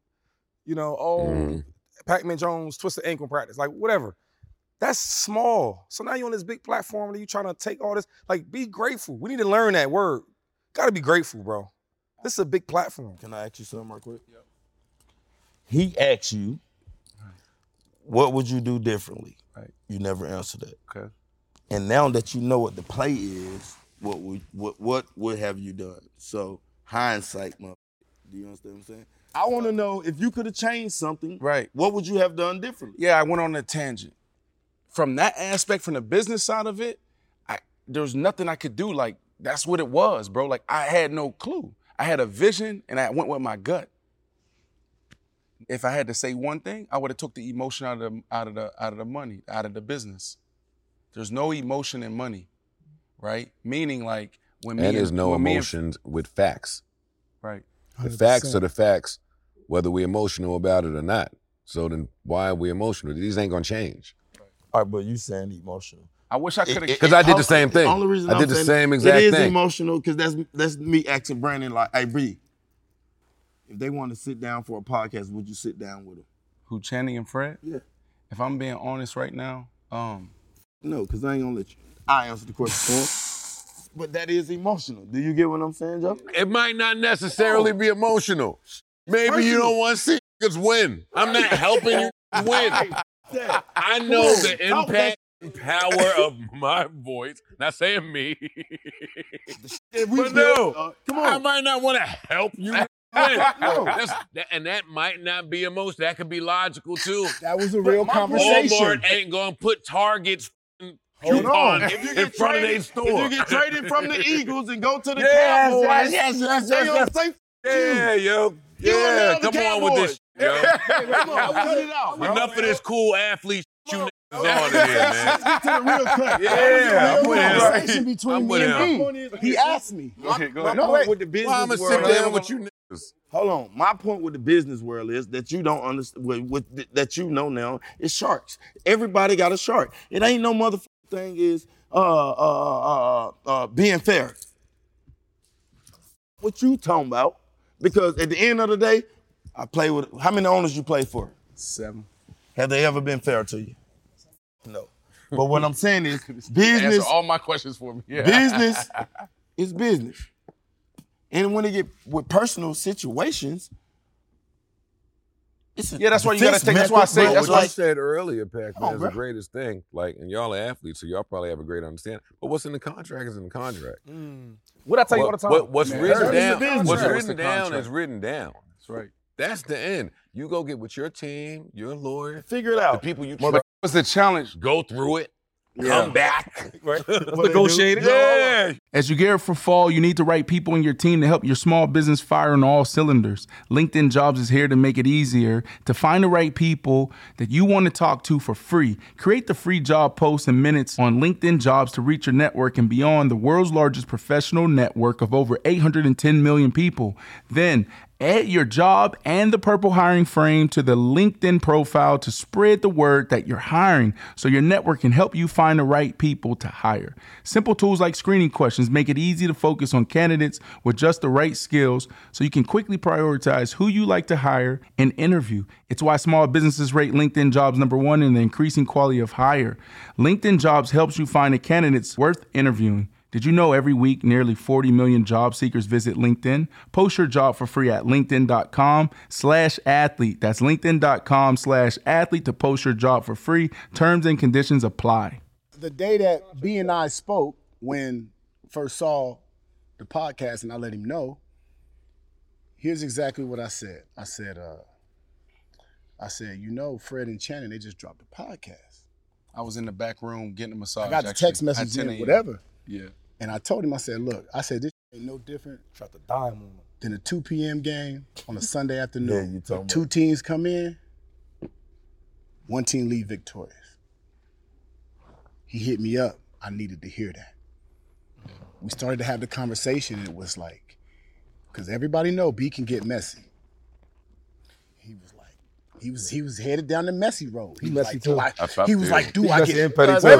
Pac-Man Jones, Twisted Ankle Practice, like whatever. That's small. So now you're on this big platform and you trying to take all this. Like, be grateful. We need to learn that word. Got to be grateful, bro. This is a big platform. Can I ask you something real quick? Yep. He asked you, what would you do differently? Right. You never answered that. Okay. And now that you know what the play is, what would have you done? So hindsight, do you understand what I'm saying? I want to know if you could have changed something. Right. What would you have done differently? Yeah, I went on a tangent. From that aspect, from the business side of it, there was nothing I could do. Like, that's what it was, bro. Like, I had no clue. I had a vision, and I went with my gut. If I had to say one thing, I would have took the emotion out of the money, out of the business. There's no emotion in money, right? Meaning, like, when me and there's no emotions with facts. Right. 100%. The facts are the facts, whether we're emotional about it or not. So then why are we emotional? These ain't gonna change. All right, but you saying emotional. I wish I could have. Because I did the same thing. Only reason I did the same exact thing. It is emotional because that's me asking Brandon like, hey, B, if they want to sit down for a podcast, would you sit down with them? Who, Channing and Fred? Yeah. If I'm being honest right now, No, because I ain't gonna let you. I answer the question for him. But that is emotional. Do you get what I'm saying, Joe? It might not necessarily be emotional. Maybe you don't want to see niggas win. I'm not helping you win. I know the impact and power of my voice. Not saying me. But no, I might not want to help you win. And that might not be emotional. That could be logical too. That was a real conversation. Walmart ain't gonna put Target's Hold on. in front of their store. If you get traded from the Eagles and go to the Cowboys, yes. Yeah, yo. Yeah, come on with this, yo. Come on, cut it out. Enough of this cool athlete you niggas on in here, man. Let's get to the real cut. Yeah, I'm with him. Conversation between me and B. He asked me. Go ahead. With the business I'm going to sit down with you niggas. Hold on. My point with the business world is that you don't understand, that you know now, is sharks. Everybody got a shark. It ain't no motherfucking thing is being fair. What you talking about? Because at the end of the day, I play with, how many owners you play for? 7. Have they ever been fair to you? No. But what I'm saying is, Answer business, all my questions for me. Yeah. business is business. And when it get with personal situations, it's a That's why you gotta take. That's why I say. That's what why I said earlier, Pac-Man, is the bro. greatest thing. Like, and y'all are athletes, so y'all probably have a great understanding. But what's in the contract is in the contract. What I tell you all the time? What's Man, written that's down? the What's business. written down is written down. That's right. That's the end. You go get with your team, your lawyer, figure it out. the people you But trust. what's the challenge? Go through it. Come back. Right? Negotiate it. Yeah. As you gear up for fall, you need the right people in your team to help your small business fire on all cylinders. LinkedIn Jobs is here to make it easier to find the right people that you want to talk to for free. Create the free job posts in minutes on LinkedIn Jobs to reach your network and beyond the world's largest professional network of over 810 million people. Then add your job and the purple hiring frame to the LinkedIn profile to spread the word that you're hiring so your network can help you find the right people to hire. Simple tools like screening questions make it easy to focus on candidates with just the right skills so you can quickly prioritize who you like to hire and interview. It's why small businesses rate LinkedIn Jobs #1 in the increasing quality of hire. LinkedIn Jobs helps you find the candidates worth interviewing. Did you know every week nearly 40 million job seekers visit LinkedIn? Post your job for free at linkedin.com/athlete. That's linkedin.com/athlete to post your job for free. Terms and conditions apply. The day that B and I spoke, when first saw the podcast and I let him know, here's exactly what I said. I said, you know, Fred and Channing, they just dropped a podcast. I was in the back room getting a massage. I got the text message in, whatever. Yeah. And I told him, I said, look, this ain't no different Drop the dime on him. than a 2 p.m. game on a Sunday afternoon. Yeah, you talking Two teams come in, one team leave victorious. He hit me up. I needed to hear that. We started to have the conversation, and it was like, because everybody know B can get messy. He was like, he was headed down the messy road. He was like, do I get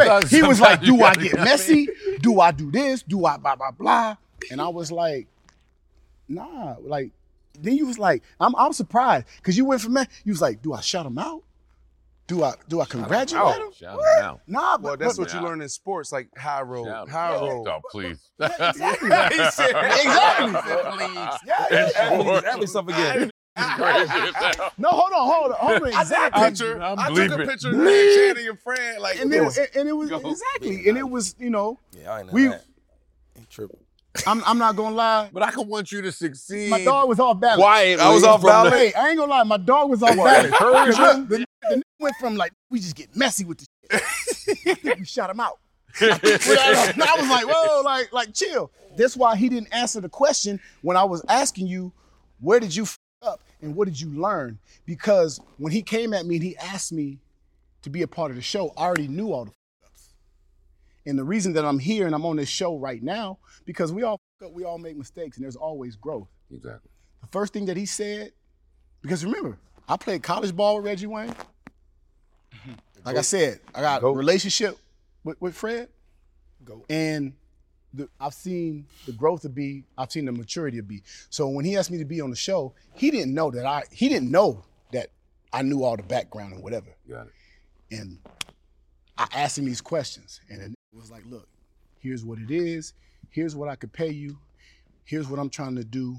messy? Do I do this? Do I blah blah blah? And I was like, nah. Like, then you was like, I'm surprised because you went from that. You was like, do I shout him out? Do I congratulate him? Shout him out. Nah, Well, that's what you learn in sports, like high road. Oh, please. Exactly. Exactly. Athletes stuff again. No, hold on. Exactly. I took a picture of Channing and Fred, like, And it was exactly, and it was, you know, Yeah, I ain't we. that. Ain't tripping. I'm not gonna lie. But I can want you to succeed. My dog was off balance. Quietly. I was off balance. Hey, I ain't gonna lie. My dog was off balance. The nigga went from like, we just get messy with this shit. I think we shot him out. I was like, whoa, like chill. That's why he didn't answer the question when I was asking you, where did you f up and what did you learn? Because when he came at me and he asked me to be a part of the show, I already knew all the f ups. And the reason that I'm here and I'm on this show right now, because we all f up, we all make mistakes, and there's always growth. Exactly. The first thing that he said, because remember, I played college ball with Reggie Wayne. Like I said, I got a relationship with Fred. And I've seen the growth of B. I've seen the maturity of B. So when he asked me to be on the show, he didn't know that I knew all the background and whatever. Got it. And I asked him these questions, and it was like, look, here's what it is. Here's what I could pay you. Here's what I'm trying to do.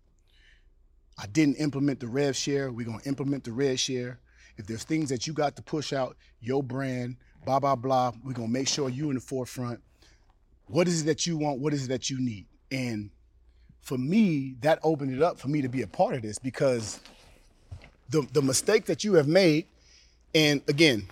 I didn't implement the rev share. We're going to implement the rev share. If there's things that you got to push out, your brand, blah, blah, blah, we're going to make sure you're in the forefront. What is it that you want? What is it that you need? And for me, that opened it up for me to be a part of this, because the mistake that you have made, and again,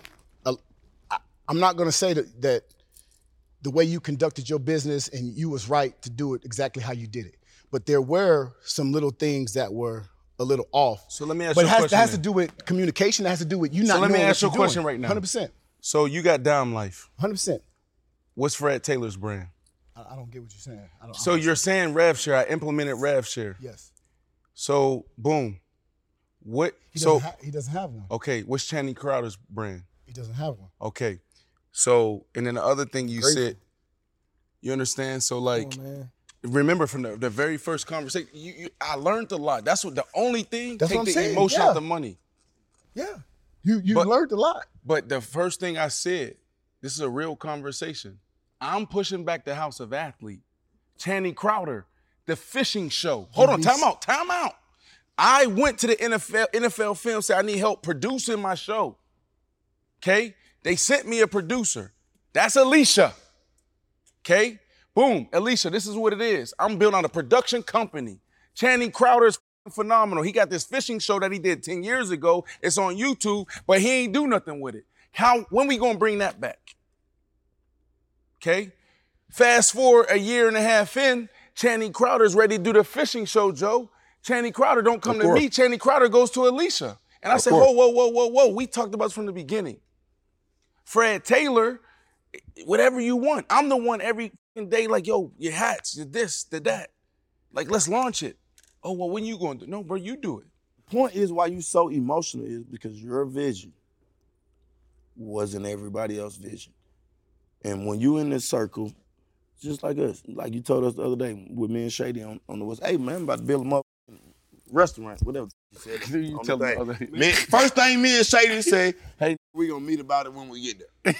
I'm not going to say that the way you conducted your business and you was right to do it exactly how you did it. But there were some little things that were a little off. So let me ask you a question. But it has to do with communication. It has to do with you not knowing what you're doing. So let me ask you a question right now. 100%. So you got Dime Life. 100%. What's Fred Taylor's brand? I don't get what you're saying. So you're saying rev share. I implemented rev share. Yes. So boom. What? He doesn't have one. Okay. What's Channing Crowder's brand? He doesn't have one. Okay. So, and then the other thing you Grateful. said, you understand? So like, remember from the very first conversation, I learned a lot. That's what the only thing, That's take what I'm the saying, emotion yeah. out the money. Yeah. You learned a lot. But the first thing I said, this is a real conversation. I'm pushing back the House of Athlete. Channing Crowder, the fishing show. Hold on, time out. I went to the NFL film, said I need help producing my show. Okay? They sent me a producer. That's Alicia. Okay? Boom, Alicia, this is what it is. I'm building out a production company. Channing Crowder's phenomenal. He got this fishing show that he did 10 years ago. It's on YouTube, but he ain't do nothing with it. When we gonna bring that back? Okay? Fast forward a year and a half in, Channing Crowder's ready to do the fishing show, Joe. Channing Crowder don't come to me. Channing Crowder goes to Alicia. And I said, whoa. We talked about this from the beginning. Fred Taylor, whatever you want. I'm the one every day like, yo, your hats, your this, the that. Like, let's launch it. Oh, well, when you going to do? No, bro, you do it. Point is why you so emotional is because your vision wasn't everybody else's vision. And when you in this circle, just like us, like you told us the other day with me and Shady on the West, hey man, I'm about to build them up restaurant, whatever you said. You tell me the other day. First thing me and Shady say, hey, we gonna meet about it when we get there.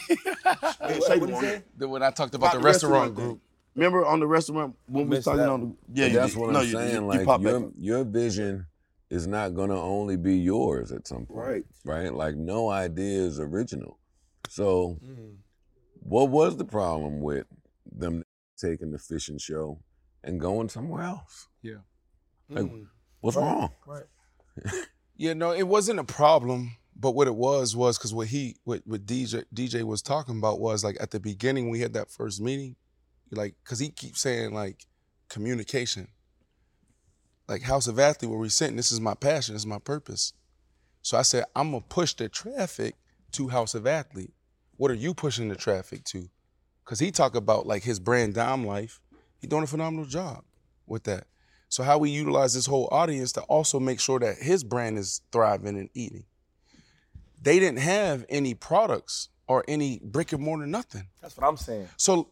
When I talked about the restaurant group. Remember on the restaurant when we was talking on the that's what I'm saying. Like your vision is not gonna only be yours at some point. Right? Like no idea is original. So what was the problem with them taking the fishing show and going somewhere else? Yeah. Like, what's wrong? Right. Yeah, no, it wasn't a problem. But what it was because what DJ was talking about was like at the beginning we had that first meeting, like because he keeps saying like communication, like House of Athlete where we sitting. This is my passion. This is my purpose. So I said I'm gonna push the traffic to House of Athlete. What are you pushing the traffic to? Because he talk about like his brand Dime Life. He doing a phenomenal job with that. So how we utilize this whole audience to also make sure that his brand is thriving and eating. They didn't have any products or any brick and mortar, nothing. That's what I'm saying. So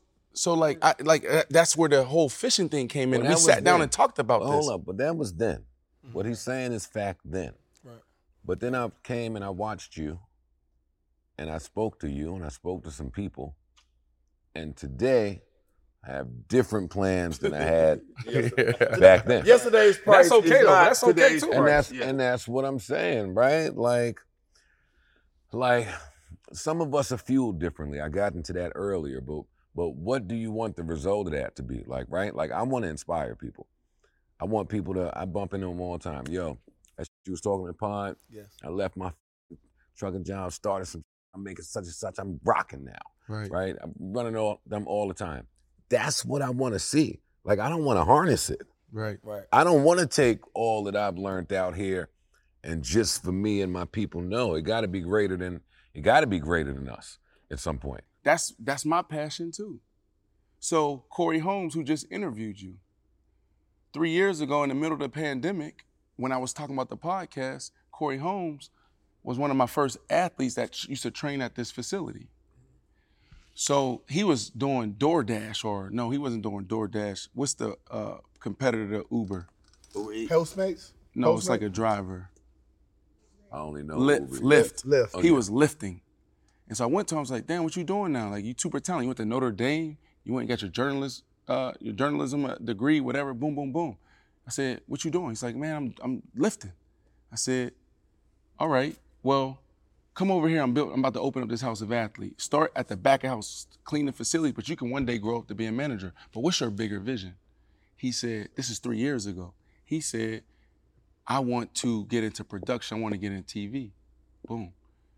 that's where the whole fishing thing came in. We sat down and talked about this. Hold up, but that was then. What he's saying is fact then. Right. But then I came and I watched you, and I spoke to you, and I spoke to some people, and today I have different plans than I had back then. Yesterday's price is not today's price. And that's what I'm saying, right? Like some of us are fueled differently. I got into that earlier, but what do you want the result of that to be? Like, right? Like I want to inspire people. I want people to, I bump into them all the time. Yo, that you was talking in the pod. Yes. I left my trucking job, started some, I'm making such and such, I'm rocking now. Right? I'm running them all the time. That's what I want to see. Like I don't want to harness it. Right. I don't want to take all that I've learned out here and just for me and my people. No, it got to be greater than us at some point. That's my passion too. So Corey Holmes, who just interviewed you, 3 years ago in the middle of the pandemic, when I was talking about the podcast, Corey Holmes was one of my first athletes that used to train at this facility. So he was doing DoorDash, or no, he wasn't doing DoorDash. What's the competitor to Uber? Postmates? No, it's like a driver. I only know Lyft. Lyft. He was lifting. And so I went to him, I was like, damn, what you doing now? Like, you super talented. You went to Notre Dame, you went and got your journalism degree, whatever, boom, boom, boom. I said, what you doing? He's like, man, I'm lifting. I said, all right, well, come over here. I'm about to open up this House of Athlete. Start at the back of house, clean the facility, but you can one day grow up to be a manager. But what's your bigger vision? He said, this is 3 years ago. He said, I want to get into production. I want to get into TV. Boom.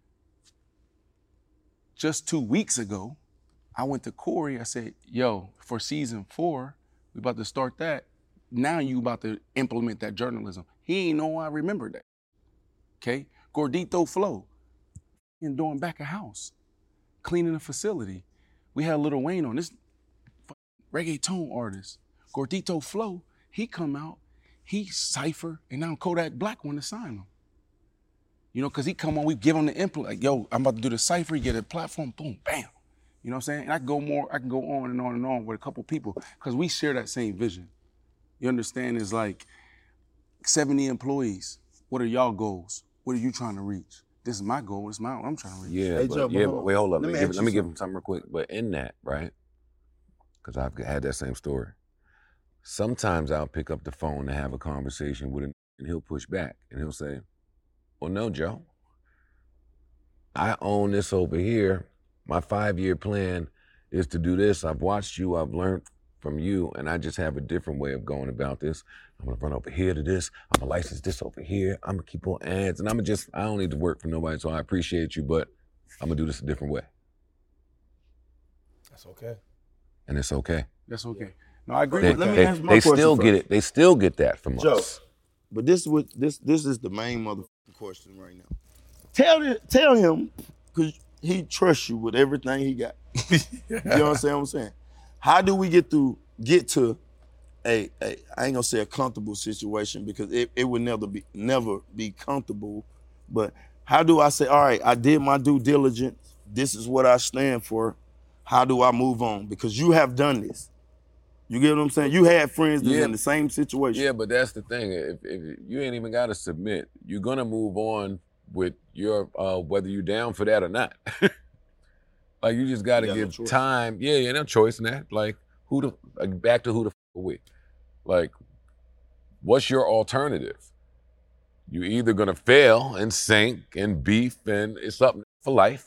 Just 2 weeks ago, I went to Corey. I said, yo, for season 4, we about to start that. Now you about to implement that journalism. He ain't know I remembered that. Okay? Gordito Flow, and doing back of house, cleaning the facility. We had Lil Wayne on, this reggaeton artist. Gordito Flow, he come out, he cipher, and now Kodak Black want to sign him. You know, because he come on, we give him the input, like, yo, I'm about to do the cipher, you get a platform, boom, bam. You know what I'm saying? And I can go on and on and on with a couple people, because we share that same vision. You understand? It's like 70 employees. What are y'all goals? What are you trying to reach? This is my goal. This is what I'm trying to reach. Yeah, Hey, but, Joe, but wait, hold up. Let me give you him something real quick. But in that, right? Because I've had that same story. Sometimes I'll pick up the phone to have a conversation with him, and he'll push back, and he'll say, well, no, Joe. I own this over here. My 5-year plan is to do this. I've watched you. I've learned from you, and I just have a different way of going about this. I'm gonna run over here to this. I'm gonna license this over here. I'm gonna keep on ads, and I don't need to work for nobody, so I appreciate you, but I'm gonna do this a different way. That's okay. And it's okay. That's okay. No, I agree with that. Let me ask my They question still get first. it. They still get that from Joe, us. but this is the main motherfucking question right now. Tell him, because he trusts you with everything he got. You know what I'm saying? How do we get to I ain't gonna say a comfortable situation, because it would never be comfortable, but how do I say, all right, I did my due diligence, this is what I stand for, how do I move on? Because you have done this. You get what I'm saying? You had friends that's in the same situation. Yeah, but that's the thing. If you ain't even got to submit, you're gonna move on with your whether you down for that or not. Like, you just got to give time. Yeah, no choice in that. Like, back to who the f are we? Like, what's your alternative? You either gonna fail and sink and beef and it's up for life,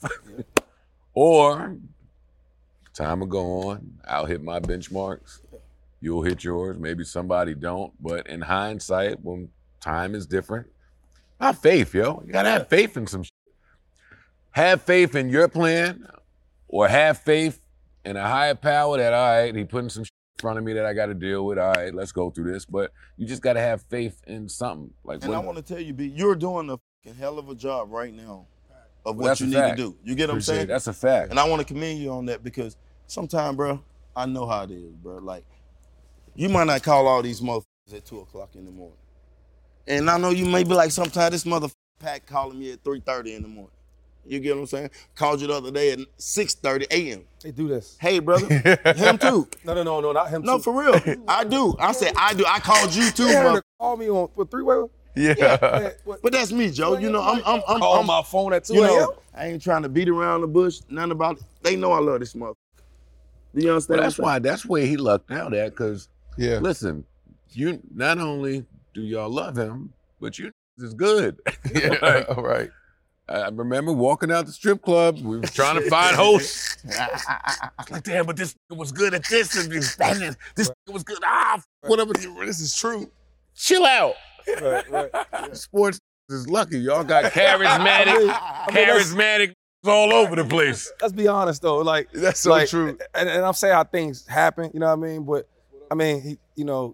or time will go on. I'll hit my benchmarks. You'll hit yours. Maybe somebody don't. But in hindsight, when time is different, have faith, yo. You gotta have faith in some shit. Have faith in your plan, or have faith in a higher power that, all right, he putting some shit in front of me that I got to deal with. All right, let's go through this. But you just got to have faith in something. Like, and I want to tell you, B, you're doing a fucking hell of a job right now of what that's you a need fact. to do. You get what I'm Appreciate saying? it. That's a fact. And I want to commend you on that, because sometimes, bro, I know how it is, bro. Like, you might not call all these motherfuckers at 2 o'clock in the morning. And I know you may be like, sometimes this motherfucker Pat calling me at 3:30 in the morning. You get what I'm saying? Called you the other day at 6:30 a.m. They do this. Hey, brother. Him too. No, not him too. No, for real. I do. I said I do. I called you too, Yeah, bro. call me on with 3-way. Yeah. But that's me, Joe. You know, I'm Call my phone at 2 you a.m. know, I ain't trying to beat around the bush, nothing about it. They know I love this motherfucker. Do you understand? Well, that's where he lucked out at, because, listen, you not only do y'all love him, but you is good. Like, right. I remember walking out the strip club. We were trying to find hosts. Like, damn, but this was good at this, and this was good. Whatever. This is true. Chill out. Right. Sports is lucky. Y'all got charismatic all over the place. Let's be honest though, like that's so true. And I'm saying how things happen, you know what I mean? But I mean, he, you know,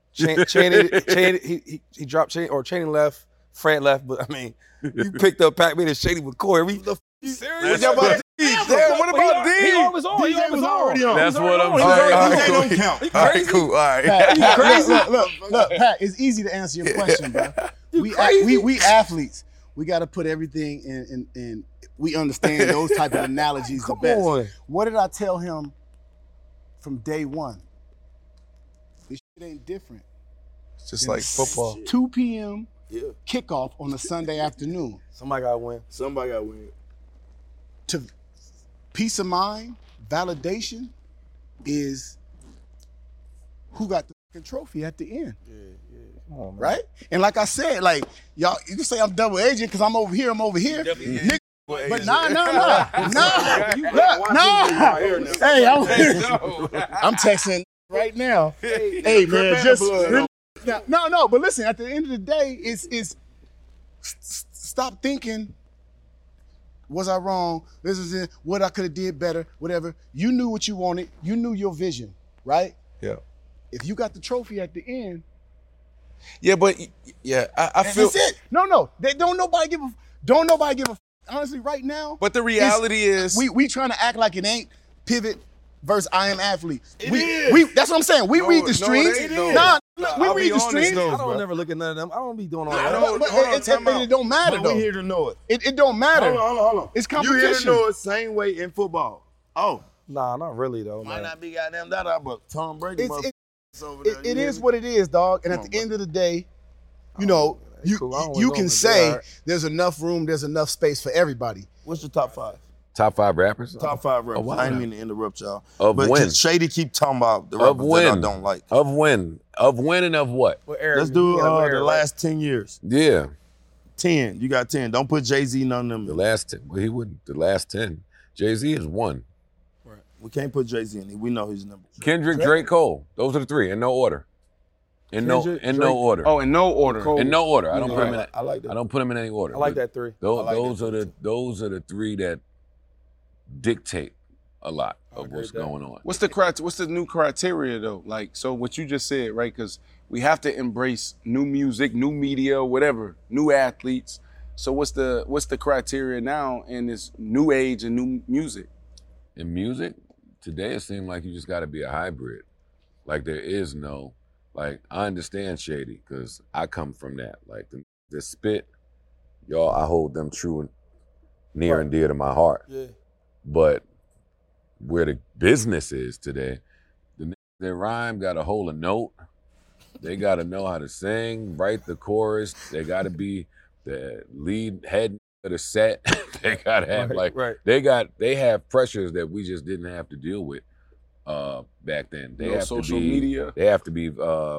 Chaney, he dropped Chaney, or Chaney left, Fred left, but I mean, you picked up Pac-Man and Shady with Corey. You serious? What about D? What about D? He was already on. That's what I'm saying. Don't count. All right, cool. All right. Pat, crazy? Look, Pat, it's easy to answer your question, bro. We athletes. We got to put everything in. We understand those type of analogies the best. on. What did I tell him from day one? This shit ain't different. It's just like football. 2 p.m. kickoff on a Sunday afternoon. Somebody got to win. Somebody got to win. to peace of mind, validation is who got the fucking trophy at the end. Come on, man. Right? And like I said, like, y'all, you can say I'm double agent because I'm over here. Nigga, but nah. Hey, I'm texting right now. Hey, man, just no. But listen, at the end of the day, it's stop thinking. Was I wrong? This is it. What I could have did better. Whatever. You knew what you wanted. You knew your vision, right? Yeah. If you got the trophy at the end. Yeah, but I feel that's it. No. Don't nobody give a. Honestly, right now. But the reality is we trying to act like it ain't Pivot versus I Am Athlete. It is. That's what I'm saying. We read the streams. We read the streams. I don't never look at none of them. I don't be doing all that. It don't matter though. We're here to know it. It don't matter. Hold on. It's competition. You here to know it same way in football. Oh. Nah, not really though. Might not be goddamn that, but Tom Brady it is what it is, dog. And at the end of the day, you know, you can say there's enough room, there's enough space for everybody. What's your top 5? Top 5 rappers? Top 5 rappers. Oh, wow. I didn't mean to interrupt y'all. Of but when? Shady keep talking about the rappers that I don't like. Of when? Of when and of what? Well, Eric, let's do the last 10 years. Yeah. 10. You got 10. Don't put Jay-Z none of them. The last 10. Well, he wouldn't. The last 10. Jay-Z is 1. Right. We can't put Jay-Z in it. We know he's number 2. Kendrick, Drake, Cole. Those are the 3 in no order. In no order. Oh, in no order. Cole. In no order. I don't put them in. I like that. I don't put them in any order. I like that 3. Those are the 3 that dictate a lot of what's going on. What's the new criteria though? Like, so what you just said, right? Because we have to embrace new music, new media, whatever, new athletes. So what's the criteria now in this new age and new music? In music, today it seems like you just got to be a hybrid. Like there is no, like I understand Shady because I come from that. Like the spit, y'all, I hold them true and near and dear to my heart. Yeah. But where the business is today, their rhyme got to hold a note. They got to know how to sing, write the chorus. They got to be the lead head of the set. They got to have they have pressures that we just didn't have to deal with back then. They have social to be, media. They have to be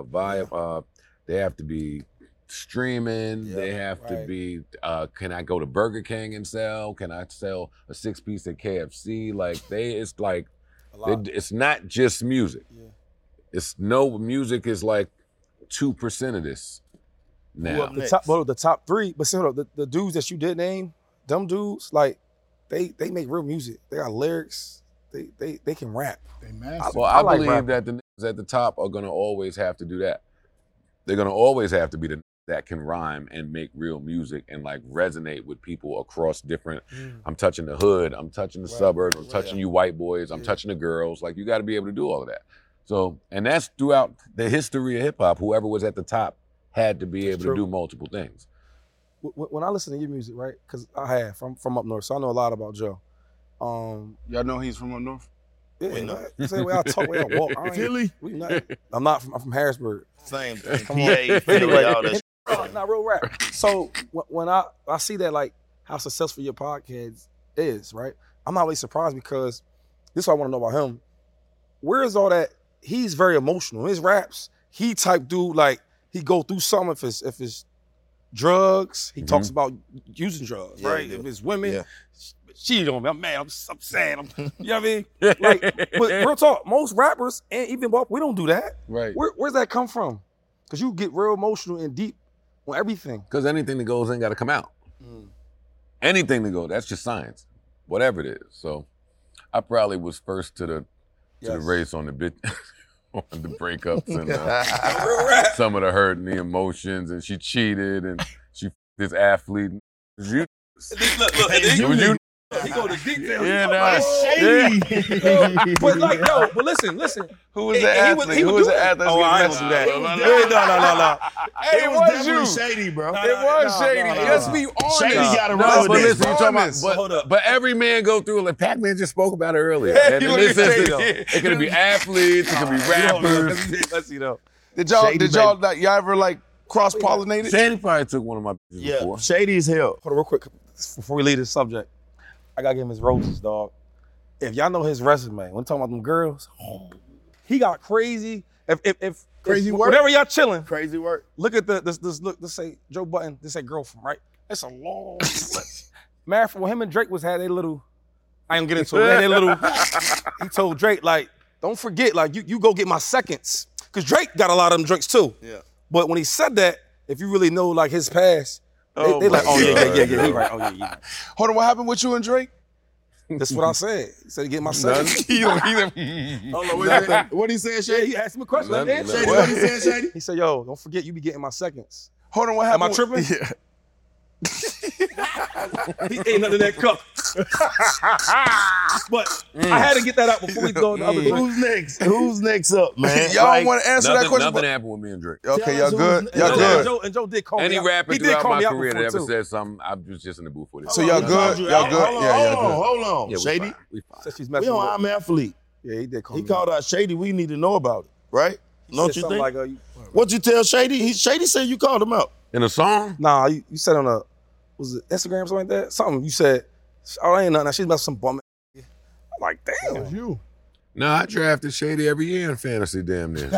they have to be streaming. Yeah, they have to be, can I go to Burger King and sell? Can I sell a 6-piece at KFC? Like it's like, it's not just music. Yeah. Music is like 2% of this now. The top 3, but see, the dudes that you did name, them dudes, like they make real music. They got lyrics. They can rap. They massive. Well, I believe that the niggas at the top are gonna always have to do that. They're gonna always have to be the that can rhyme and make real music and like resonate with people across different. I'm touching the hood, I'm touching the suburbs, I'm touching you white boys, I'm touching the girls. Like you got to be able to do all of that. So, and that's throughout the history of hip hop. Whoever was at the top had to be able to do multiple things. When I listen to your music, right? Because I have from up north, so I know a lot about Joe. Y'all know he's from up north? Yeah, say the way I talk, the way I walk. Philly? I'm from Harrisburg. Same thing. PA, Philly, all that. Not real rap. So when I see that, like how successful your podcast is, right? I'm not really surprised because this is what I want to know about him. Where is all that? He's very emotional. His raps, he type dude, like he go through something if it's drugs, he talks about using drugs, right? If it's women, cheated on me. I'm mad. I'm sad. You know what I mean? Like, but real talk, most rappers and even Bob, we don't do that. Right. Where's that come from? Because you get real emotional and deep on everything. Because anything that goes in got to come out. Anything that goes, that's just science, whatever it is. So I probably was first to the race on the on the breakups and some of the hurt and the emotions, and she cheated and she this athlete. You, look, he go to detail. Yeah, shady. But like, but listen. Who was the athlete? Who was the athlete? Oh, I ain't do that. No. Hey, it was you. Shady, bro. It was shady. Let's be honest. Shady got around but this. listen, you talking about, but every man go through. Like Pac-Man just spoke about it earlier. And it could be athletes. It could be rappers. Let's see though. Did y'all ever like cross-pollinated? Shady probably took one of my before. Shady as hell. Hold on real quick before we leave this subject. I gotta give him his roses, dog. If y'all know his resume, when talking about them girls, he got crazy. If Crazy work? Whenever y'all chilling, Crazy work. look at this look. Let's say Joe Budden. This say girlfriend, right? It's a long list. Matter of fact, when him and Drake had a little. I ain't gonna get into it. They had a little. He told Drake like, don't forget, like you go get my seconds, cause Drake got a lot of them drinks too. Yeah. But when he said that, if you really know like his past, they like, oh yeah, he right. Oh yeah. Hold on, what happened with you and Drake? That's what I said. He said he get my seconds. What he said, Shady? He asked him a question. Shady, what he said, Shady? He said, yo, don't forget you be getting my seconds. Hold on, what happened? Am I tripping? Yeah. He ate nothing in that cup. But I had to get that out before we go to the other drink. Who's next? Who's next up, man? Y'all don't want to answer that question. Nothing happened with me and Drake. Okay, y'all good? Y'all good? And Joe did call me Any out. rapper He did throughout call my me out career that before, ever too. said something, I was just in the booth with it. So y'all good? Y'all good? Hold on, Yeah, we Shady. fine. We fine. Said she's We messing on with I'm Athlete. Yeah, he did call He me called out. out Shady. We need to know about it, right? He Don't said you something think? like, What'd you tell Shady? Shady said you called him out. In a song? nah, you said on a, was it Instagram or something like that? Something you said, oh, ain't nothing. She's messing with some bum. I'm like, damn. That was you. No, I drafted Shady every year in fantasy, damn near.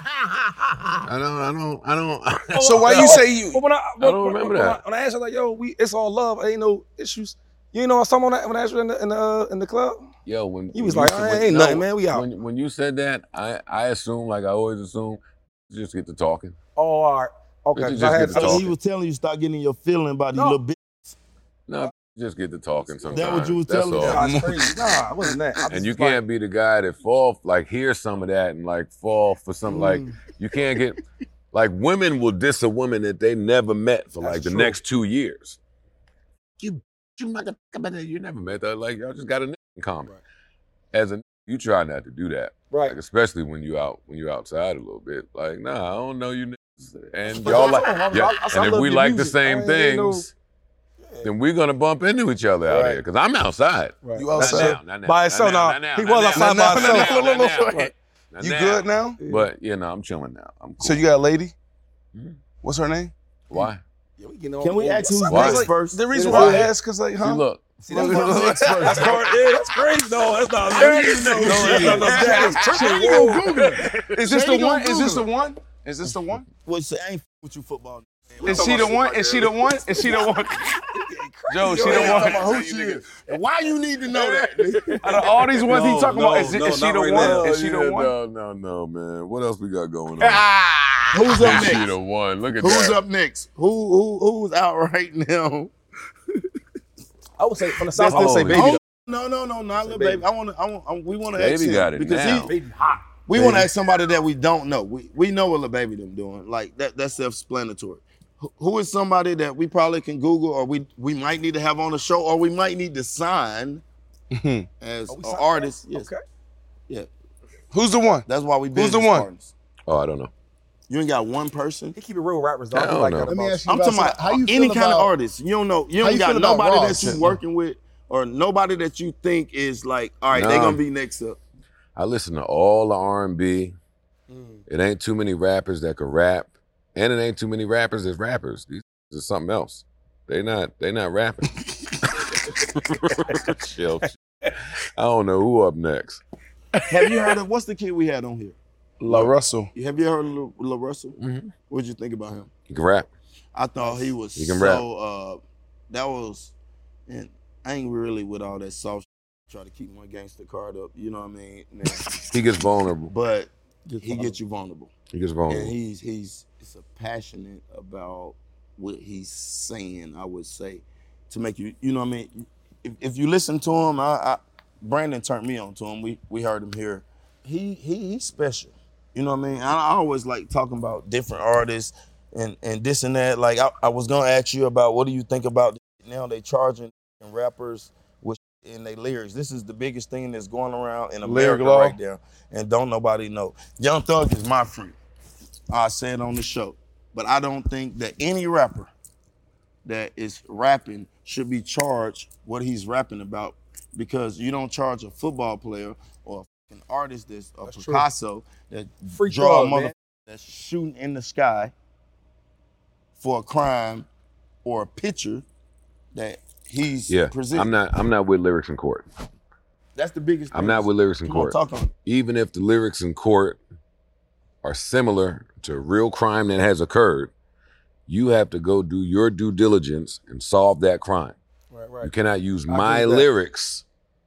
I don't. So why you say you? But when I don't remember that. When I asked her like, yo, it's all love. Ain't no issues. You know, someone when I asked her in the club. Yo, when He was when like, ain't nothing, man. We out. When you said that, I assume, like I always assume, just get to talking. Oh, all right. Okay. Just So I get had to talking. He was telling you start getting your feeling about these little bit. No, just get to talking sometimes. That what you was That's telling all. me? Nah, it's crazy. Nah, it wasn't that. And you can't be the guy that hear some of that and like fall for something like, you can't get, like women will diss a woman that they never met for like the next 2 years. You never met her, like y'all just got a nigga in common. Right. As a you try not to do that. Right. Like, especially when you outside a little bit. Like, nah, I don't know you niggas. And y'all like, and if we like the same things, then we're gonna bump into each other out here. Cause I'm outside. Right. You outside? Not now, by himself now. He was outside by himself. Not You now. good now? But I'm chilling now. I'm cool. So you got a lady? What's her name? Why? Yeah, we getting Can we ask who's Why? next first? The reason why I ask, cause like, See, huh? look. See, that's crazy. No, that's not. Is this the one? Is this the one? Is this the one? Well, say, I ain't with you football. Is she the one? Is she the one? Is she the one? Joe, she the one. Who she is? Why you need to know that? Out of all these ones he talking about, is she the one? Is she the one? No, man. What else we got going on? Who's up Is she next? the one? Look at Who's that. up next? Who's out right now? I would say from the south. I would say baby. Oh, no, not little baby. We want to ask Baby him got it because now. Baby hot. we want to ask somebody that we don't know. We know what little baby them doing. Like that's self-explanatory. Who is somebody that we probably can Google or we might need to have on the show or we might need to sign as an artist? Yes. Okay. Yeah. Who's the one? That's why we Who's the business one? partners. Oh, I don't know. You ain't got one person. He keep it real rappers, dog. I don't Like know. that Let me about ask you I'm about talking about how you any feel kind of about artist. You don't know. You How don't you got feel about nobody Ross? that you working with or nobody that you think is like, all right, they No. gonna be next up. I listen to all the R&B. It ain't too many rappers that can rap, and it ain't too many rappers that's rappers. These is something else. They not rapping. Chill. I don't know who up next. Have you heard of what's the kid we had on here? La Russell. Have you heard of La Russell? Mm-hmm. What'd you think about him? He can rap. I thought he was He can that was, and I ain't really with all that soft shit, try to keep my gangster card up, you know what I mean? Now, He gets vulnerable. but he gets you vulnerable. He gets vulnerable. And he's passionate about what he's saying, I would say, to make you know what I mean? If you listen to him, Brandon turned me on to him. We heard him here. He's special. You know what I mean? I always like talking about different artists and this and that. Like I was gonna ask you about what do you think about now they charging rappers with in their lyrics. This is the biggest thing that's going around in America right now, and don't nobody know. Young Thug is my friend. I said on the show, but I don't think that any rapper that is rapping should be charged what he's rapping about, because you don't charge a football player or an artist that's a Picasso that draw a motherfucker that's shooting in the sky for a crime or a picture that he's presenting. I'm not with lyrics in court. That's the biggest thing. I'm not with lyrics in court. Talk on it. Even if the lyrics in court are similar to a real crime that has occurred, you have to go do your due diligence and solve that crime. Right. You cannot use my lyrics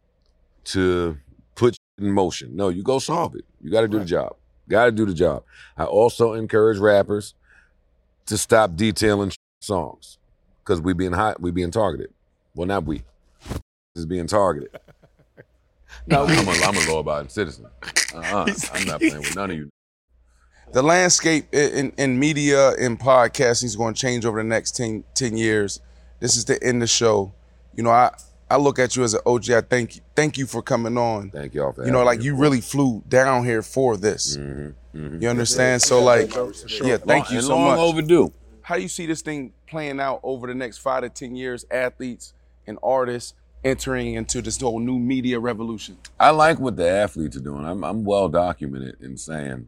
to put in motion. No, you go solve it. You got to do the job. Got to do the job. I also encourage rappers to stop detailing songs because we being targeted. Well, not we. Is being targeted. No, I'm a law-abiding citizen. I'm not playing with none of you. The landscape in media and podcasting is going to change over the next 10 years. This is the end of the show. You know, I look at you as an OG. I thank you for coming on. Thank y'all for having me. Like you really flew down here for this. You understand? So like, thank you so much. Long overdue. How do you see this thing playing out over the next 5 to 10 years? Athletes and artists entering into this whole new media revolution. I like what the athletes are doing. I'm well documented in saying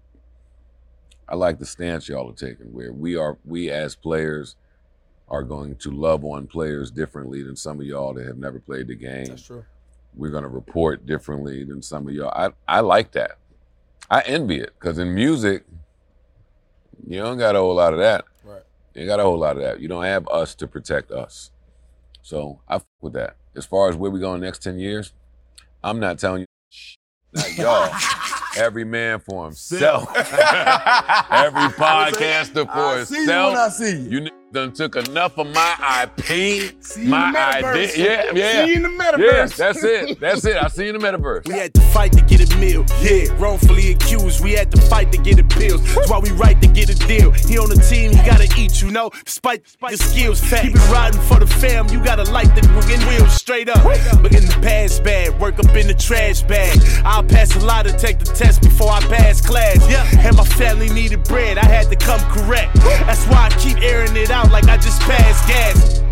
I like the stance y'all are taking, where we as players are going to love on players differently than some of y'all that have never played the game. That's true. We're going to report differently than some of y'all. I like that. I envy it, because in music, you don't got a whole lot of that. Right. You got a whole lot of that. You don't have us to protect us. So I fuck with that. As far as where we go in the next 10 years, I'm not telling you, not y'all. Every man for himself. Every podcaster for himself. See you when I see you. You done took enough of my IP, See my you in the metaverse. idea. Yeah. See you in the metaverse. Yeah, that's it. I see you in the metaverse. We had to fight to get a meal. Yeah, wrongfully accused. We had to fight to get appeals. That's why we right to get a deal. He on the team, he gotta eat, you know. Despite the skills, keep it riding for the fam. You gotta light the wheels straight up. Look in the past bag, work up in the trash bag. I'll pass a lot to take the test before I pass class. Yeah, and my family needed bread. I had to come correct. That's why I keep airing it out like I just passed gas.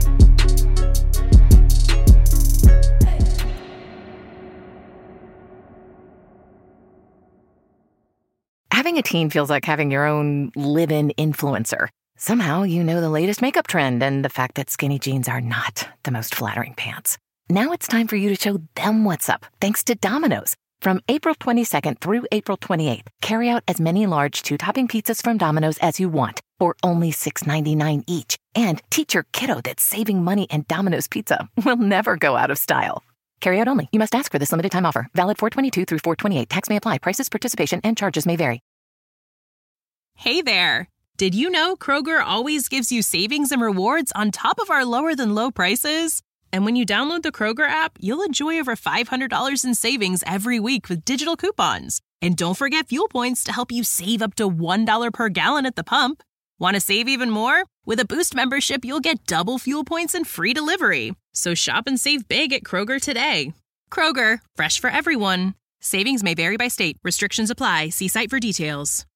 Having a teen feels like having your own live-in influencer. Somehow you know the latest makeup trend and the fact that skinny jeans are not the most flattering pants. Now it's time for you to show them what's up, thanks to Domino's. From April 22nd through April 28th, carry out as many large 2-topping pizzas from Domino's as you want for only $6.99 each. And teach your kiddo that saving money and Domino's Pizza will never go out of style. Carry out only. You must ask for this limited time offer. Valid 4/22 through 4/28. Tax may apply. Prices, participation, and charges may vary. Hey there. Did you know Kroger always gives you savings and rewards on top of our lower than low prices? And when you download the Kroger app, you'll enjoy over $500 in savings every week with digital coupons. And don't forget fuel points to help you save up to $1 per gallon at the pump. Want to save even more? With a Boost membership, you'll get double fuel points and free delivery. So shop and save big at Kroger today. Kroger, fresh for everyone. Savings may vary by state. Restrictions apply. See site for details.